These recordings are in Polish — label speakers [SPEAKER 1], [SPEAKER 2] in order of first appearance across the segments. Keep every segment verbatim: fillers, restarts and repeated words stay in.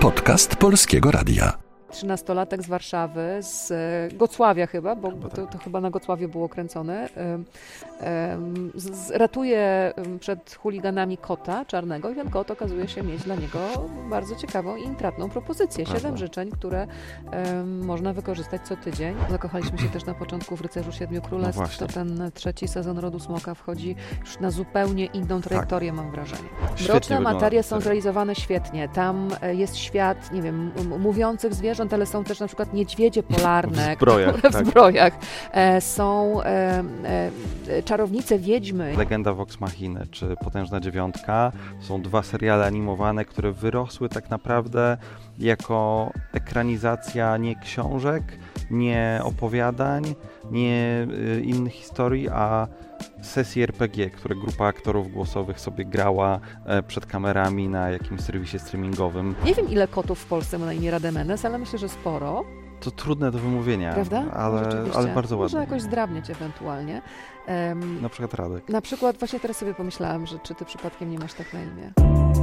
[SPEAKER 1] Podcast Polskiego Radia.
[SPEAKER 2] Trzynastolatek z Warszawy, z Gocławia chyba, bo to, to chyba na Gocławiu było kręcone, z, z, ratuje przed chuliganami kota czarnego i ten kot okazuje się mieć dla niego bardzo ciekawą i intratną propozycję. Siedem
[SPEAKER 3] Prawda.
[SPEAKER 2] życzeń, które um, można wykorzystać co tydzień. Zakochaliśmy się też na początku w Rycerzu Siedmiu Królestw.
[SPEAKER 3] No
[SPEAKER 2] to ten trzeci sezon Rodu Smoka wchodzi już na zupełnie inną trajektorię, tak. Mam wrażenie.
[SPEAKER 3] Świetnie
[SPEAKER 2] Mroczne
[SPEAKER 3] wygląda
[SPEAKER 2] materie są
[SPEAKER 3] serial.
[SPEAKER 2] zrealizowane świetnie. Tam jest świat, nie wiem, m- mówiących zwierząt, ale są też na przykład niedźwiedzie polarne,
[SPEAKER 3] W zbrojach,
[SPEAKER 2] które w
[SPEAKER 3] tak.
[SPEAKER 2] zbrojach. E, są e, e, czarownice wiedźmy.
[SPEAKER 3] Legenda Vox Machiny czy Potężna Dziewiątka są dwa seriale animowane, które wyrosły tak naprawdę jako ekranizacja nie książek, nie opowiadań, nie y, innych historii, a sesji er pe gie, które grupa aktorów głosowych sobie grała e, przed kamerami na jakimś serwisie streamingowym.
[SPEAKER 2] Nie wiem, ile kotów w Polsce ma na imię Rademenes, ale myślę, że sporo.
[SPEAKER 3] To trudne do wymówienia,
[SPEAKER 2] Prawda?
[SPEAKER 3] ale,
[SPEAKER 2] Rzeczywiście.
[SPEAKER 3] ale bardzo
[SPEAKER 2] Można
[SPEAKER 3] ładne.
[SPEAKER 2] jakoś zdrabniać ewentualnie. Um,
[SPEAKER 3] Na przykład Radek.
[SPEAKER 2] na przykład właśnie teraz sobie pomyślałam, że czy ty przypadkiem nie masz tak na imię.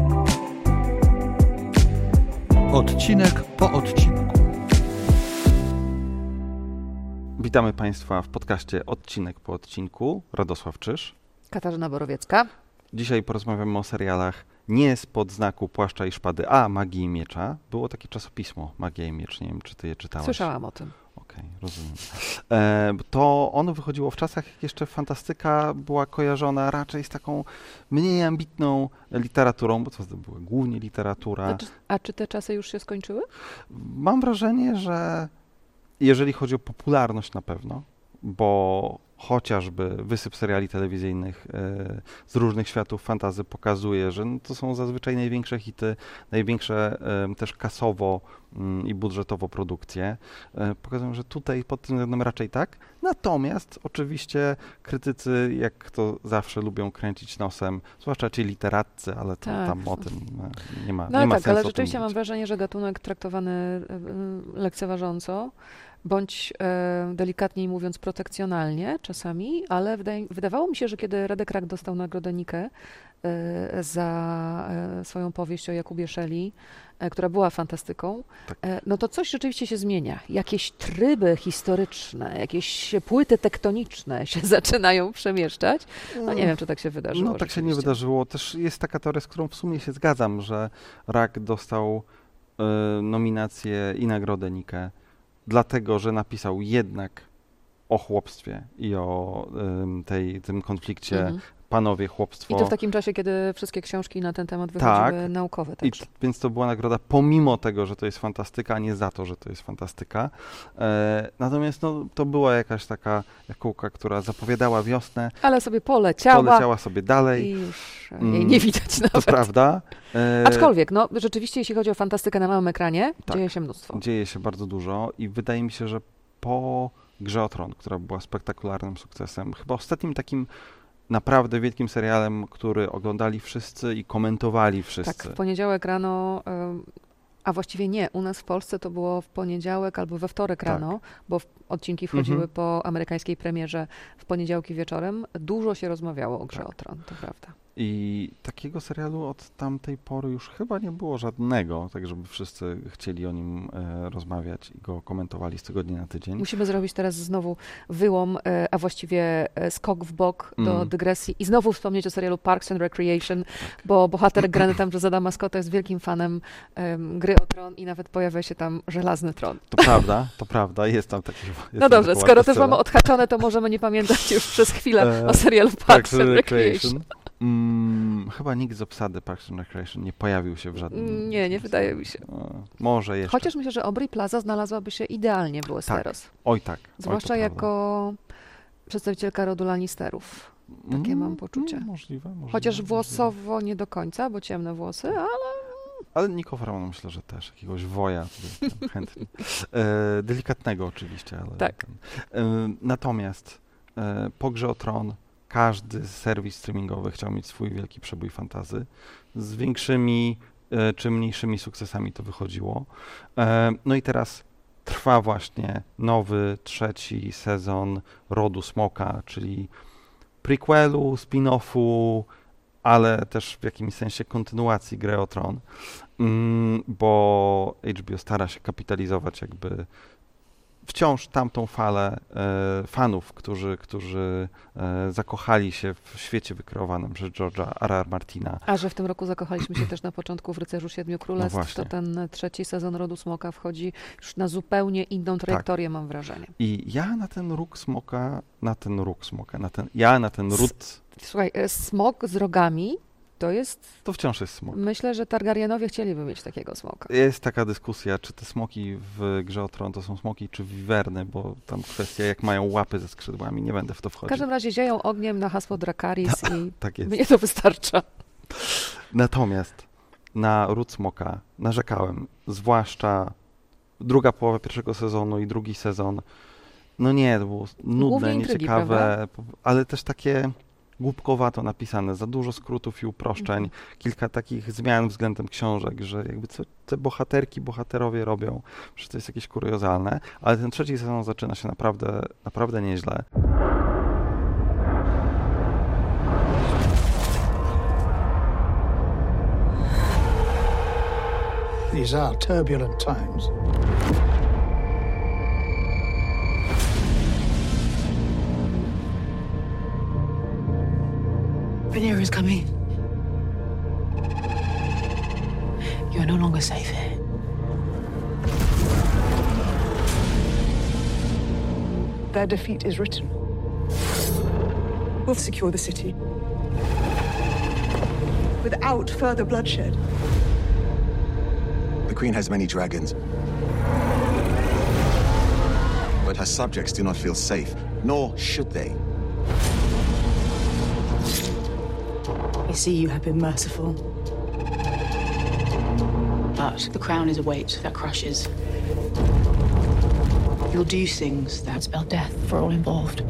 [SPEAKER 1] Odcinek po odcinku.
[SPEAKER 3] Witamy Państwa w podcaście Odcinek po odcinku. Radosław Czyż.
[SPEAKER 2] Katarzyna Borowiecka.
[SPEAKER 3] Dzisiaj porozmawiamy o serialach nie spod znaku Płaszcza i Szpady, a Magii i Miecza. Było takie czasopismo Magia i Miecz, nie wiem, czy ty je czytałaś.
[SPEAKER 2] Słyszałam o tym.
[SPEAKER 3] Okej, rozumiem. E, to ono wychodziło w czasach, jak jeszcze fantastyka była kojarzona raczej z taką mniej ambitną literaturą, bo to była głównie literatura.
[SPEAKER 2] A czy, a czy te czasy już się skończyły?
[SPEAKER 3] Mam wrażenie, że jeżeli chodzi o popularność na pewno, bo chociażby wysyp seriali telewizyjnych e, z różnych światów fantasy pokazuje, że no, to są zazwyczaj największe hity, największe e, też kasowo m, i budżetowo produkcje. E, pokazują, że tutaj pod tym względem raczej tak. Natomiast oczywiście krytycy, jak to zawsze, lubią kręcić nosem, zwłaszcza ci literatcy, ale to
[SPEAKER 2] Tak.
[SPEAKER 3] tam o tym e, nie ma,
[SPEAKER 2] No
[SPEAKER 3] nie ma
[SPEAKER 2] ale tak,
[SPEAKER 3] sensu
[SPEAKER 2] ale
[SPEAKER 3] o tym
[SPEAKER 2] rzeczywiście mam
[SPEAKER 3] mówić.
[SPEAKER 2] wrażenie, że gatunek traktowany y, lekceważąco, bądź e, delikatniej mówiąc protekcjonalnie czasami, ale wydaje, wydawało mi się, że kiedy Radek Rak dostał nagrodę Nikę e, za e, swoją powieść o Jakubie Szeli, e, która była fantastyką,
[SPEAKER 3] Tak.
[SPEAKER 2] e, no to coś rzeczywiście się zmienia. Jakieś tryby historyczne, jakieś płyty tektoniczne się zaczynają przemieszczać. No nie wiem, czy tak się wydarzyło.
[SPEAKER 3] No tak się nie
[SPEAKER 2] rzeczywiście.
[SPEAKER 3] wydarzyło. Też jest taka teoria, z którą w sumie się zgadzam, że Rak dostał y, nominację i nagrodę Nikę, dlatego, że napisał jednak o chłopstwie i o y, tej, tym konflikcie
[SPEAKER 2] Mhm.
[SPEAKER 3] panowie, chłopstwo.
[SPEAKER 2] I to w takim czasie, kiedy wszystkie książki na ten temat wychodziły
[SPEAKER 3] Tak.
[SPEAKER 2] naukowe
[SPEAKER 3] I
[SPEAKER 2] także.
[SPEAKER 3] t- więc to była nagroda pomimo tego, że to jest fantastyka, a nie za to, że to jest fantastyka. E, natomiast no, to była jakaś taka jakułka, która zapowiadała wiosnę,
[SPEAKER 2] Ale sobie poleciała,
[SPEAKER 3] poleciała sobie dalej.
[SPEAKER 2] i już jej
[SPEAKER 3] Mm,
[SPEAKER 2] nie widać nawet.
[SPEAKER 3] To prawda. E,
[SPEAKER 2] Aczkolwiek, no rzeczywiście, jeśli chodzi o fantastykę na małym ekranie,
[SPEAKER 3] Tak.
[SPEAKER 2] dzieje się mnóstwo.
[SPEAKER 3] Dzieje się bardzo dużo i wydaje mi się, że po Grze o Tron, która była spektakularnym sukcesem, chyba ostatnim takim naprawdę wielkim serialem, który oglądali wszyscy i komentowali wszyscy.
[SPEAKER 2] Tak, w poniedziałek rano, ym, a właściwie nie, u nas w Polsce to było w poniedziałek albo we wtorek
[SPEAKER 3] Tak.
[SPEAKER 2] rano, bo w, odcinki wchodziły
[SPEAKER 3] Mhm.
[SPEAKER 2] po amerykańskiej premierze w poniedziałki wieczorem. Dużo się rozmawiało o Grze
[SPEAKER 3] Tak.
[SPEAKER 2] o Tron, to prawda.
[SPEAKER 3] I takiego serialu od tamtej pory już chyba nie było żadnego, tak żeby wszyscy chcieli o nim e, rozmawiać i go komentowali z tygodnia na tydzień.
[SPEAKER 2] Musimy zrobić teraz znowu wyłom, e, a właściwie e, skok w bok do
[SPEAKER 3] Mm.
[SPEAKER 2] dygresji i znowu wspomnieć o serialu Parks and Recreation, bo bohater grany tam przez Adama Scotta jest wielkim fanem em, Gry o Tron i nawet pojawia się tam Żelazny Tron.
[SPEAKER 3] To prawda, to prawda, jest tam taki. Jest
[SPEAKER 2] No
[SPEAKER 3] tam
[SPEAKER 2] dobrze,
[SPEAKER 3] taka
[SPEAKER 2] skoro
[SPEAKER 3] ładna
[SPEAKER 2] to już
[SPEAKER 3] scena.
[SPEAKER 2] mamy odhaczone, to możemy nie pamiętać już przez chwilę
[SPEAKER 3] E,
[SPEAKER 2] o serialu Parks and Recreation.
[SPEAKER 3] Mm, chyba nikt z obsady Parks and Recreation nie pojawił się w żadnym...
[SPEAKER 2] Nie, nie wydaje mi się.
[SPEAKER 3] E, może jeszcze.
[SPEAKER 2] Chociaż myślę, że Aubrey Plaza znalazłaby się idealnie w Westeros.
[SPEAKER 3] Oj tak.
[SPEAKER 2] Zwłaszcza
[SPEAKER 3] oj, to
[SPEAKER 2] jako przedstawicielka rodu Lannisterów.
[SPEAKER 3] prawda.
[SPEAKER 2] takie
[SPEAKER 3] Mm,
[SPEAKER 2] mam poczucie.
[SPEAKER 3] mm, Możliwe, możliwe.
[SPEAKER 2] Chociaż
[SPEAKER 3] możliwe.
[SPEAKER 2] włosowo nie do końca, bo ciemne włosy, ale
[SPEAKER 3] Ale Nico Farona myślę, że też jakiegoś woja tutaj tam chętnie. E, delikatnego oczywiście, ale...
[SPEAKER 2] Tak.
[SPEAKER 3] ten. E, natomiast e, po Grze o Tron każdy serwis streamingowy chciał mieć swój wielki przebój fantasy. Z większymi e, czy mniejszymi sukcesami to wychodziło. E, no i teraz trwa właśnie nowy, trzeci sezon Rodu Smoka, czyli prequelu, spin-offu, ale też w jakimś sensie kontynuacji Gry o Tron, mm, bo H B O stara się kapitalizować jakby wciąż tamtą falę e, fanów, którzy, którzy e, zakochali się w świecie wykreowanym przez George'a R R. Martina.
[SPEAKER 2] A że w tym roku zakochaliśmy się też na początku w Rycerzu Siedmiu Królestw,
[SPEAKER 3] No
[SPEAKER 2] to
[SPEAKER 3] właśnie.
[SPEAKER 2] ten trzeci sezon Rodu Smoka wchodzi już na zupełnie inną trajektorię, mam wrażenie.
[SPEAKER 3] I ja na ten róg smoka, na ten róg smoka, na ten, ja na ten ród,
[SPEAKER 2] Słuchaj, e, smok z rogami to jest...
[SPEAKER 3] to wciąż jest smok.
[SPEAKER 2] Myślę, że Targaryenowie chcieliby mieć takiego smoka.
[SPEAKER 3] Jest taka dyskusja, czy te smoki w Grze o Tron to są smoki, czy wiwerny, bo tam kwestia, jak mają łapy ze skrzydłami, nie będę w to
[SPEAKER 2] W
[SPEAKER 3] wchodził.
[SPEAKER 2] każdym razie zieją ogniem na hasło Dracarys i
[SPEAKER 3] Tak jest.
[SPEAKER 2] mnie to wystarcza.
[SPEAKER 3] Natomiast na ród smoka narzekałem, zwłaszcza druga połowa pierwszego sezonu i drugi sezon. No nie, to było nudne,
[SPEAKER 2] Głównie intrygi,
[SPEAKER 3] nieciekawe, ale też takie głupkowato napisane, za dużo skrótów i uproszczeń,
[SPEAKER 2] Mhm.
[SPEAKER 3] kilka takich zmian względem książek, że jakby co te bohaterki, bohaterowie robią, że to jest jakieś kuriozalne, ale ten trzeci sezon zaczyna się naprawdę, naprawdę nieźle.
[SPEAKER 4] These are turbulent times.
[SPEAKER 5] Rhaenyra is coming. You are no longer safe here.
[SPEAKER 6] Their defeat is written. We'll secure the city without further bloodshed.
[SPEAKER 7] The Queen has many dragons, but her subjects do not feel safe, nor should they.
[SPEAKER 5] I see you have been merciful. But the crown is a weight that crushes. You'll do things that spell death for all involved.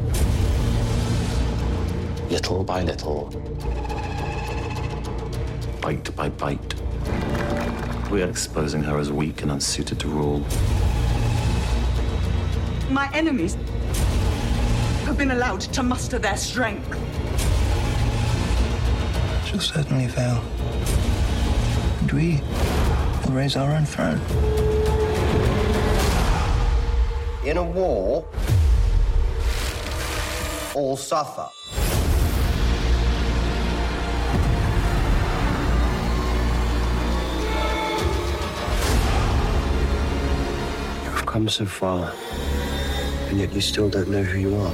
[SPEAKER 8] Little by little, bite by bite, we are exposing her as weak and unsuited to rule.
[SPEAKER 6] My enemies have been allowed to muster their strength.
[SPEAKER 4] She'll certainly fail. And we will raise our own throne.
[SPEAKER 9] In a war, all suffer.
[SPEAKER 8] You've come so far, and yet you still don't know who you are.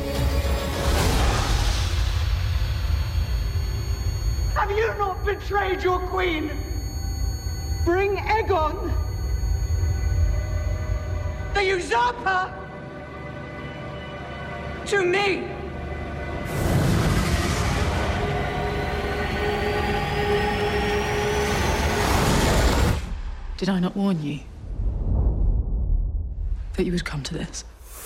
[SPEAKER 6] Have you not betrayed your queen? Bring Aegon, the usurper, to me.
[SPEAKER 5] Did I not warn you that you would come to this?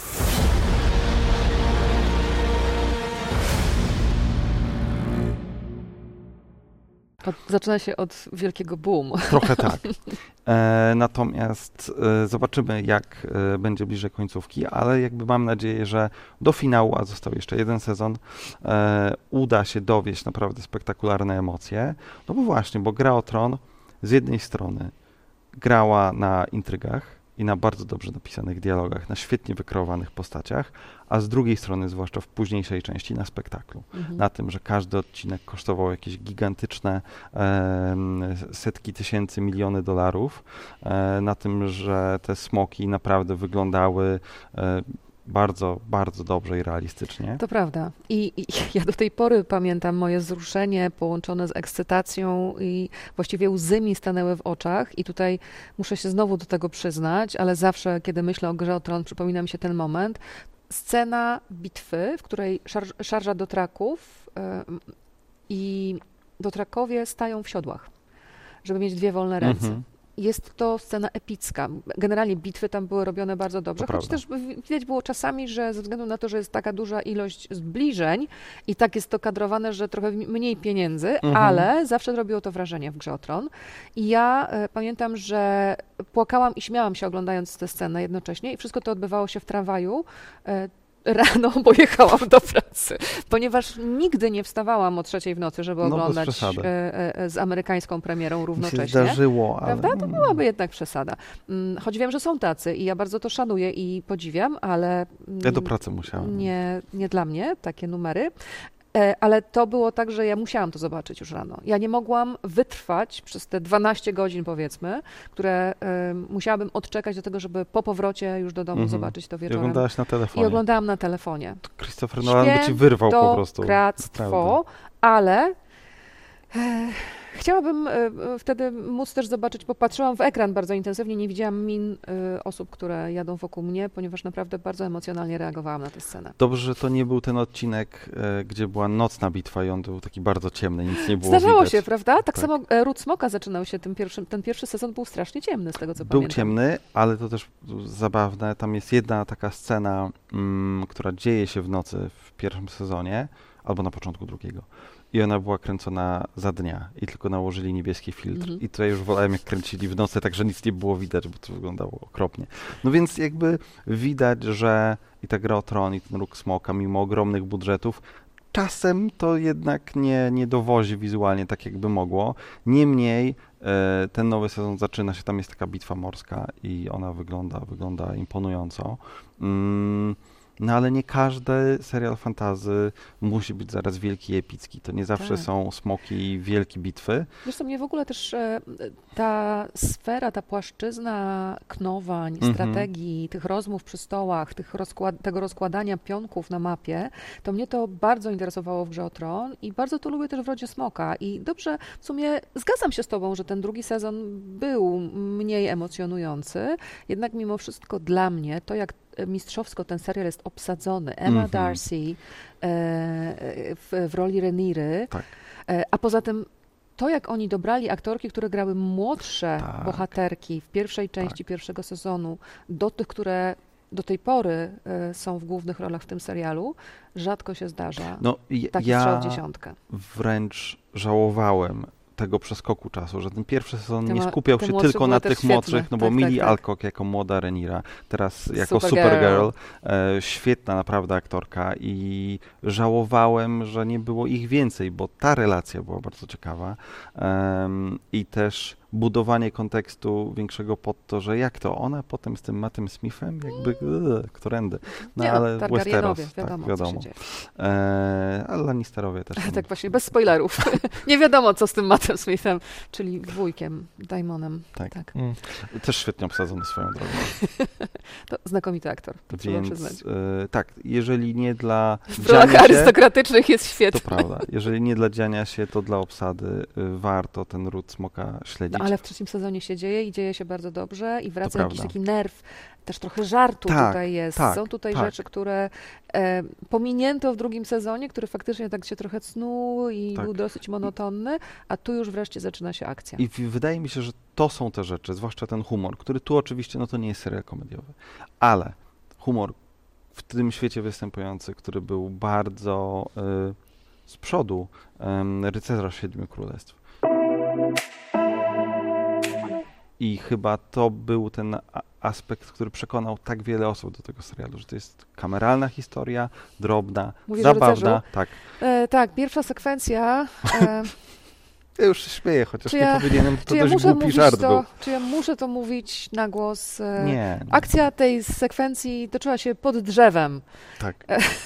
[SPEAKER 2] Od, zaczyna się od wielkiego boomu.
[SPEAKER 3] Trochę tak. E, natomiast e, zobaczymy, jak e, będzie bliżej końcówki, ale jakby mam nadzieję, że do finału, a został jeszcze jeden sezon, e, uda się dowieść naprawdę spektakularne emocje. No bo właśnie, bo Gra o Tron z jednej strony grała na intrygach i na bardzo dobrze napisanych dialogach, na świetnie wykreowanych postaciach, a z drugiej strony, zwłaszcza w późniejszej części, na spektaklu.
[SPEAKER 2] Mhm.
[SPEAKER 3] Na tym, że każdy odcinek kosztował jakieś gigantyczne e, setki tysięcy, miliony dolarów, e, na tym, że te smoki naprawdę wyglądały e, bardzo, bardzo dobrze i realistycznie.
[SPEAKER 2] To prawda. I, I ja do tej pory pamiętam moje wzruszenie połączone z ekscytacją i właściwie łzy mi stanęły w oczach i tutaj muszę się znowu do tego przyznać, ale zawsze, kiedy myślę o Grze o Tron, przypomina mi się ten moment. Scena bitwy, w której szarż, szarża dotraków yy, i dotrakowie stają w siodłach, żeby mieć dwie wolne ręce.
[SPEAKER 3] Mhm.
[SPEAKER 2] Jest to scena epicka. Generalnie bitwy tam były robione bardzo dobrze,
[SPEAKER 3] To
[SPEAKER 2] choć
[SPEAKER 3] prawda.
[SPEAKER 2] też widać było czasami, że ze względu na to, że jest taka duża ilość zbliżeń i tak jest to kadrowane, że trochę mniej pieniędzy,
[SPEAKER 3] Mhm.
[SPEAKER 2] ale zawsze robiło to wrażenie w Grze o Tron. I ja e, pamiętam, że płakałam i śmiałam się oglądając tę scenę jednocześnie i wszystko to odbywało się w tramwaju. E, rano pojechałam do pracy, ponieważ nigdy nie wstawałam o trzeciej w nocy, żeby
[SPEAKER 3] No,
[SPEAKER 2] oglądać
[SPEAKER 3] bez przesady.
[SPEAKER 2] e, e, z amerykańską premierą równocześnie.
[SPEAKER 3] Mi się zdarzyło, ale...
[SPEAKER 2] Prawda? To byłaby jednak przesada. Mm, Choć wiem, że są tacy i ja bardzo to szanuję i podziwiam, ale mm,
[SPEAKER 3] Ja do pracy musiałem.
[SPEAKER 2] nie, nie dla mnie takie numery. E, Ale to było tak, że ja musiałam to zobaczyć już rano. Ja nie mogłam wytrwać przez te dwanaście godzin, powiedzmy, które e, musiałabym odczekać do tego, żeby po powrocie już do domu
[SPEAKER 3] Mhm.
[SPEAKER 2] zobaczyć to
[SPEAKER 3] I
[SPEAKER 2] wieczorem.
[SPEAKER 3] oglądałaś na
[SPEAKER 2] I
[SPEAKER 3] telefonie.
[SPEAKER 2] oglądałam na telefonie.
[SPEAKER 3] Christopher Nolan by ci wyrwał po prostu.
[SPEAKER 2] Świętokradztwo, ale e, chciałabym e, wtedy móc też zobaczyć, bo patrzyłam w ekran bardzo intensywnie, nie widziałam min e, osób, które jadą wokół mnie, ponieważ naprawdę bardzo emocjonalnie reagowałam na tę scenę.
[SPEAKER 3] Dobrze, że to nie był ten odcinek, e, gdzie była nocna bitwa i on był taki bardzo ciemny, nic nie było
[SPEAKER 2] Zdarzało
[SPEAKER 3] widać.
[SPEAKER 2] się, prawda? Tak,
[SPEAKER 3] Tak.
[SPEAKER 2] samo e, Ród Smoka zaczynał się tym pierwszym, ten pierwszy sezon był strasznie ciemny, z tego co
[SPEAKER 3] Był
[SPEAKER 2] pamiętam.
[SPEAKER 3] ciemny, ale to też zabawne. Tam jest jedna taka scena, mm, która dzieje się w nocy w pierwszym sezonie, albo na początku drugiego. I ona była kręcona za dnia i tylko nałożyli niebieski filtr.
[SPEAKER 2] Mhm.
[SPEAKER 3] I tutaj już wolałem, jak kręcili w nocy, tak że nic nie było widać, bo to wyglądało okropnie. No więc jakby widać, że i ta gra o Tron, i ten Róg Smoka, mimo ogromnych budżetów, czasem to jednak nie, nie dowozi wizualnie tak, jakby mogło. Niemniej e, ten nowy sezon zaczyna się, tam jest taka bitwa morska i ona wygląda, wygląda imponująco. Mm, no ale nie każdy serial fantasy musi być zaraz wielki i epicki. To nie zawsze
[SPEAKER 2] Tak.
[SPEAKER 3] są smoki i wielkie bitwy.
[SPEAKER 2] Wiesz co, mnie w ogóle też e, ta sfera, ta płaszczyzna knowań,
[SPEAKER 3] Mhm.
[SPEAKER 2] strategii, tych rozmów przy stołach, tych rozkład tego rozkładania pionków na mapie, to mnie to bardzo interesowało w Grze o Tron i bardzo to lubię też w Rodzie Smoka. I dobrze, w sumie zgadzam się z tobą, że ten drugi sezon był mniej emocjonujący, jednak mimo wszystko dla mnie to, jak mistrzowsko ten serial jest obsadzony. Emma
[SPEAKER 3] Mhm.
[SPEAKER 2] Darcy e, w, w roli Rhaenyry,
[SPEAKER 3] Tak.
[SPEAKER 2] e, a poza tym to, jak oni dobrali aktorki, które grały młodsze
[SPEAKER 3] Tak.
[SPEAKER 2] bohaterki w pierwszej części pierwszego sezonu, do tych, które do tej pory e, są w głównych rolach w tym serialu, rzadko się zdarza.
[SPEAKER 3] No, i-
[SPEAKER 2] Taki strzał
[SPEAKER 3] ja
[SPEAKER 2] w dziesiątkę.
[SPEAKER 3] wręcz żałowałem tego przeskoku czasu, że ten pierwszy sezon
[SPEAKER 2] Te
[SPEAKER 3] nie
[SPEAKER 2] mo-
[SPEAKER 3] skupiał
[SPEAKER 2] te
[SPEAKER 3] się
[SPEAKER 2] młodsze
[SPEAKER 3] tylko
[SPEAKER 2] były
[SPEAKER 3] na
[SPEAKER 2] też
[SPEAKER 3] tych
[SPEAKER 2] świetne.
[SPEAKER 3] młodszych, no bo
[SPEAKER 2] Tak,
[SPEAKER 3] Millie
[SPEAKER 2] tak, tak.
[SPEAKER 3] Alcock jako młoda Rhaenyra, teraz jako
[SPEAKER 2] Supergirl.
[SPEAKER 3] Supergirl, e, świetna naprawdę aktorka i żałowałem, że nie było ich więcej, bo ta relacja była bardzo ciekawa em, i też budowanie kontekstu większego pod to, że jak to ona potem z tym Mattem Smithem, jakby yy, którędy. No
[SPEAKER 2] Nie,
[SPEAKER 3] ale
[SPEAKER 2] Targaryenowie,
[SPEAKER 3] Westeros,
[SPEAKER 2] wiadomo,
[SPEAKER 3] tak,
[SPEAKER 2] co się
[SPEAKER 3] wiadomo.
[SPEAKER 2] dzieje.
[SPEAKER 3] E, ale Lannisterowie też. są-
[SPEAKER 2] Tak właśnie, bez spoilerów. Nie wiadomo, co z tym Mattem Smithem, czyli wujkiem, Daimonem.
[SPEAKER 3] Tak.
[SPEAKER 2] Tak.
[SPEAKER 3] Mm. Też świetnie obsadzony swoją drogą.
[SPEAKER 2] To znakomity aktor, to trzeba przyznać.
[SPEAKER 3] Więc e, tak, jeżeli nie dla
[SPEAKER 2] W rolach
[SPEAKER 3] dziania się,
[SPEAKER 2] arystokratycznych jest świetny.
[SPEAKER 3] to prawda, jeżeli nie dla dziania się, to dla obsady y, warto ten Ród Smoka śledzić.
[SPEAKER 2] No, ale w trzecim sezonie się dzieje i dzieje się bardzo dobrze i wraca
[SPEAKER 3] To
[SPEAKER 2] jakiś
[SPEAKER 3] prawda.
[SPEAKER 2] taki nerw, też trochę żartu
[SPEAKER 3] Tak,
[SPEAKER 2] tutaj jest.
[SPEAKER 3] tak,
[SPEAKER 2] Są tutaj
[SPEAKER 3] tak.
[SPEAKER 2] rzeczy, które e, pominięto w drugim sezonie, który faktycznie tak się trochę cnuł i
[SPEAKER 3] Tak.
[SPEAKER 2] był dosyć monotonny, a tu już wreszcie zaczyna się akcja.
[SPEAKER 3] I w, wydaje mi się, że to są te rzeczy, zwłaszcza ten humor, który tu oczywiście, no to nie jest serial komediowy, ale humor w tym świecie występujący, który był bardzo y, z przodu y, Rycerza Siedmiu Królestw. I chyba to był ten a- aspekt, który przekonał tak wiele osób do tego serialu, że to jest kameralna historia, drobna,
[SPEAKER 2] Mówisz o
[SPEAKER 3] zabawna.
[SPEAKER 2] Rycerzu?
[SPEAKER 3] Tak.
[SPEAKER 2] E, tak, pierwsza sekwencja. E,
[SPEAKER 3] Ja już się śmieję, chociaż
[SPEAKER 2] Czy
[SPEAKER 3] nie
[SPEAKER 2] ja-
[SPEAKER 3] powinienem, to
[SPEAKER 2] czy, ja
[SPEAKER 3] dość
[SPEAKER 2] muszę
[SPEAKER 3] głupi
[SPEAKER 2] mówić
[SPEAKER 3] żart
[SPEAKER 2] to,
[SPEAKER 3] był.
[SPEAKER 2] czy ja muszę to mówić na głos? E,
[SPEAKER 3] Nie, nie.
[SPEAKER 2] Akcja tej sekwencji toczyła się pod drzewem.
[SPEAKER 3] Tak.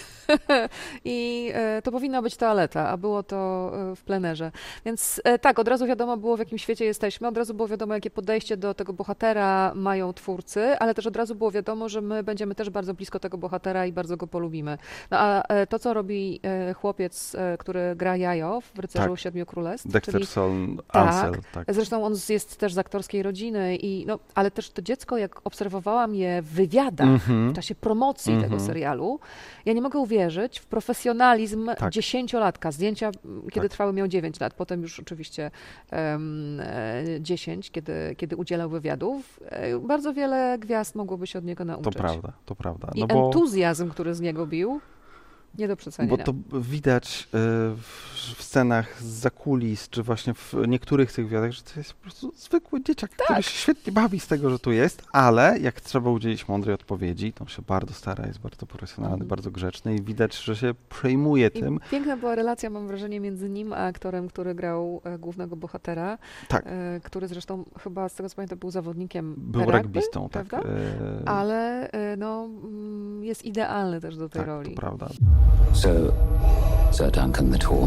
[SPEAKER 2] I e, to powinna być toaleta, a było to e, w plenerze. Więc e, tak, od razu wiadomo było, w jakim świecie jesteśmy, od razu było wiadomo, jakie podejście do tego bohatera mają twórcy, ale też od razu było wiadomo, że my będziemy też bardzo blisko tego bohatera i bardzo go polubimy. No a e, to, co robi e, chłopiec, e, który gra Jajo w Rycerzu
[SPEAKER 3] Tak.
[SPEAKER 2] Siedmiu Królestw,
[SPEAKER 3] Dexter
[SPEAKER 2] czyli
[SPEAKER 3] Sol
[SPEAKER 2] Tak.
[SPEAKER 3] Ansel, tak.
[SPEAKER 2] zresztą on z- jest też z aktorskiej rodziny, i, no, ale też to dziecko, jak obserwowałam je w wywiadach
[SPEAKER 3] Mhm.
[SPEAKER 2] w czasie promocji
[SPEAKER 3] Mhm.
[SPEAKER 2] tego serialu, ja nie mogę uwierzyć w profesjonalizm
[SPEAKER 3] Tak.
[SPEAKER 2] dziesięciolatka. Zdjęcia, m, kiedy
[SPEAKER 3] Tak.
[SPEAKER 2] trwały, miał dziewięć lat, potem już oczywiście um, dziesięć, kiedy, kiedy udzielał wywiadów. E, Bardzo wiele gwiazd mogłoby się od niego
[SPEAKER 3] To
[SPEAKER 2] nauczyć.
[SPEAKER 3] prawda, to prawda.
[SPEAKER 2] I
[SPEAKER 3] No bo
[SPEAKER 2] entuzjazm, który z niego bił. Nie do przecenienia.
[SPEAKER 3] Bo to widać y, w, w scenach z zakulis, czy właśnie w niektórych tych wywiadach, że to jest po prostu zwykły dzieciak,
[SPEAKER 2] Tak.
[SPEAKER 3] który się świetnie bawi z tego, że tu jest, ale jak trzeba udzielić mądrej odpowiedzi, to on się bardzo stara, jest bardzo profesjonalny,
[SPEAKER 2] Mhm.
[SPEAKER 3] bardzo grzeczny i widać, że się przejmuje
[SPEAKER 2] I
[SPEAKER 3] tym.
[SPEAKER 2] piękna była relacja, mam wrażenie, między nim a aktorem, który grał e, głównego bohatera,
[SPEAKER 3] Tak.
[SPEAKER 2] e, który zresztą chyba, z tego co pamiętam, był zawodnikiem
[SPEAKER 3] Był
[SPEAKER 2] rugby,
[SPEAKER 3] rugbystą, tak.
[SPEAKER 2] prawda?
[SPEAKER 3] y,
[SPEAKER 2] Ale e, no, mm, jest idealny też do tej
[SPEAKER 3] tak,
[SPEAKER 2] roli.
[SPEAKER 3] to prawda.
[SPEAKER 10] So, Sir Duncan the Tall.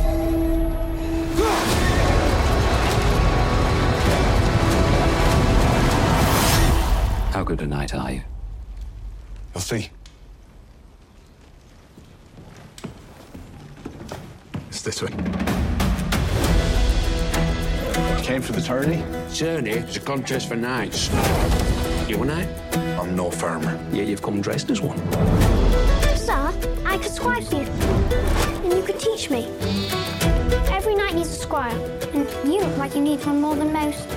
[SPEAKER 10] How good a knight are you?
[SPEAKER 7] You'll see. It's this way. Came for the tourney?
[SPEAKER 11] Tourney is a contest for knights. You a knight?
[SPEAKER 7] I'm no farmer.
[SPEAKER 11] Yeah, you've come dressed as one.
[SPEAKER 12] Sir, I could squire for you, and you could teach me. Every knight needs a squire, and you look like you need one more than most.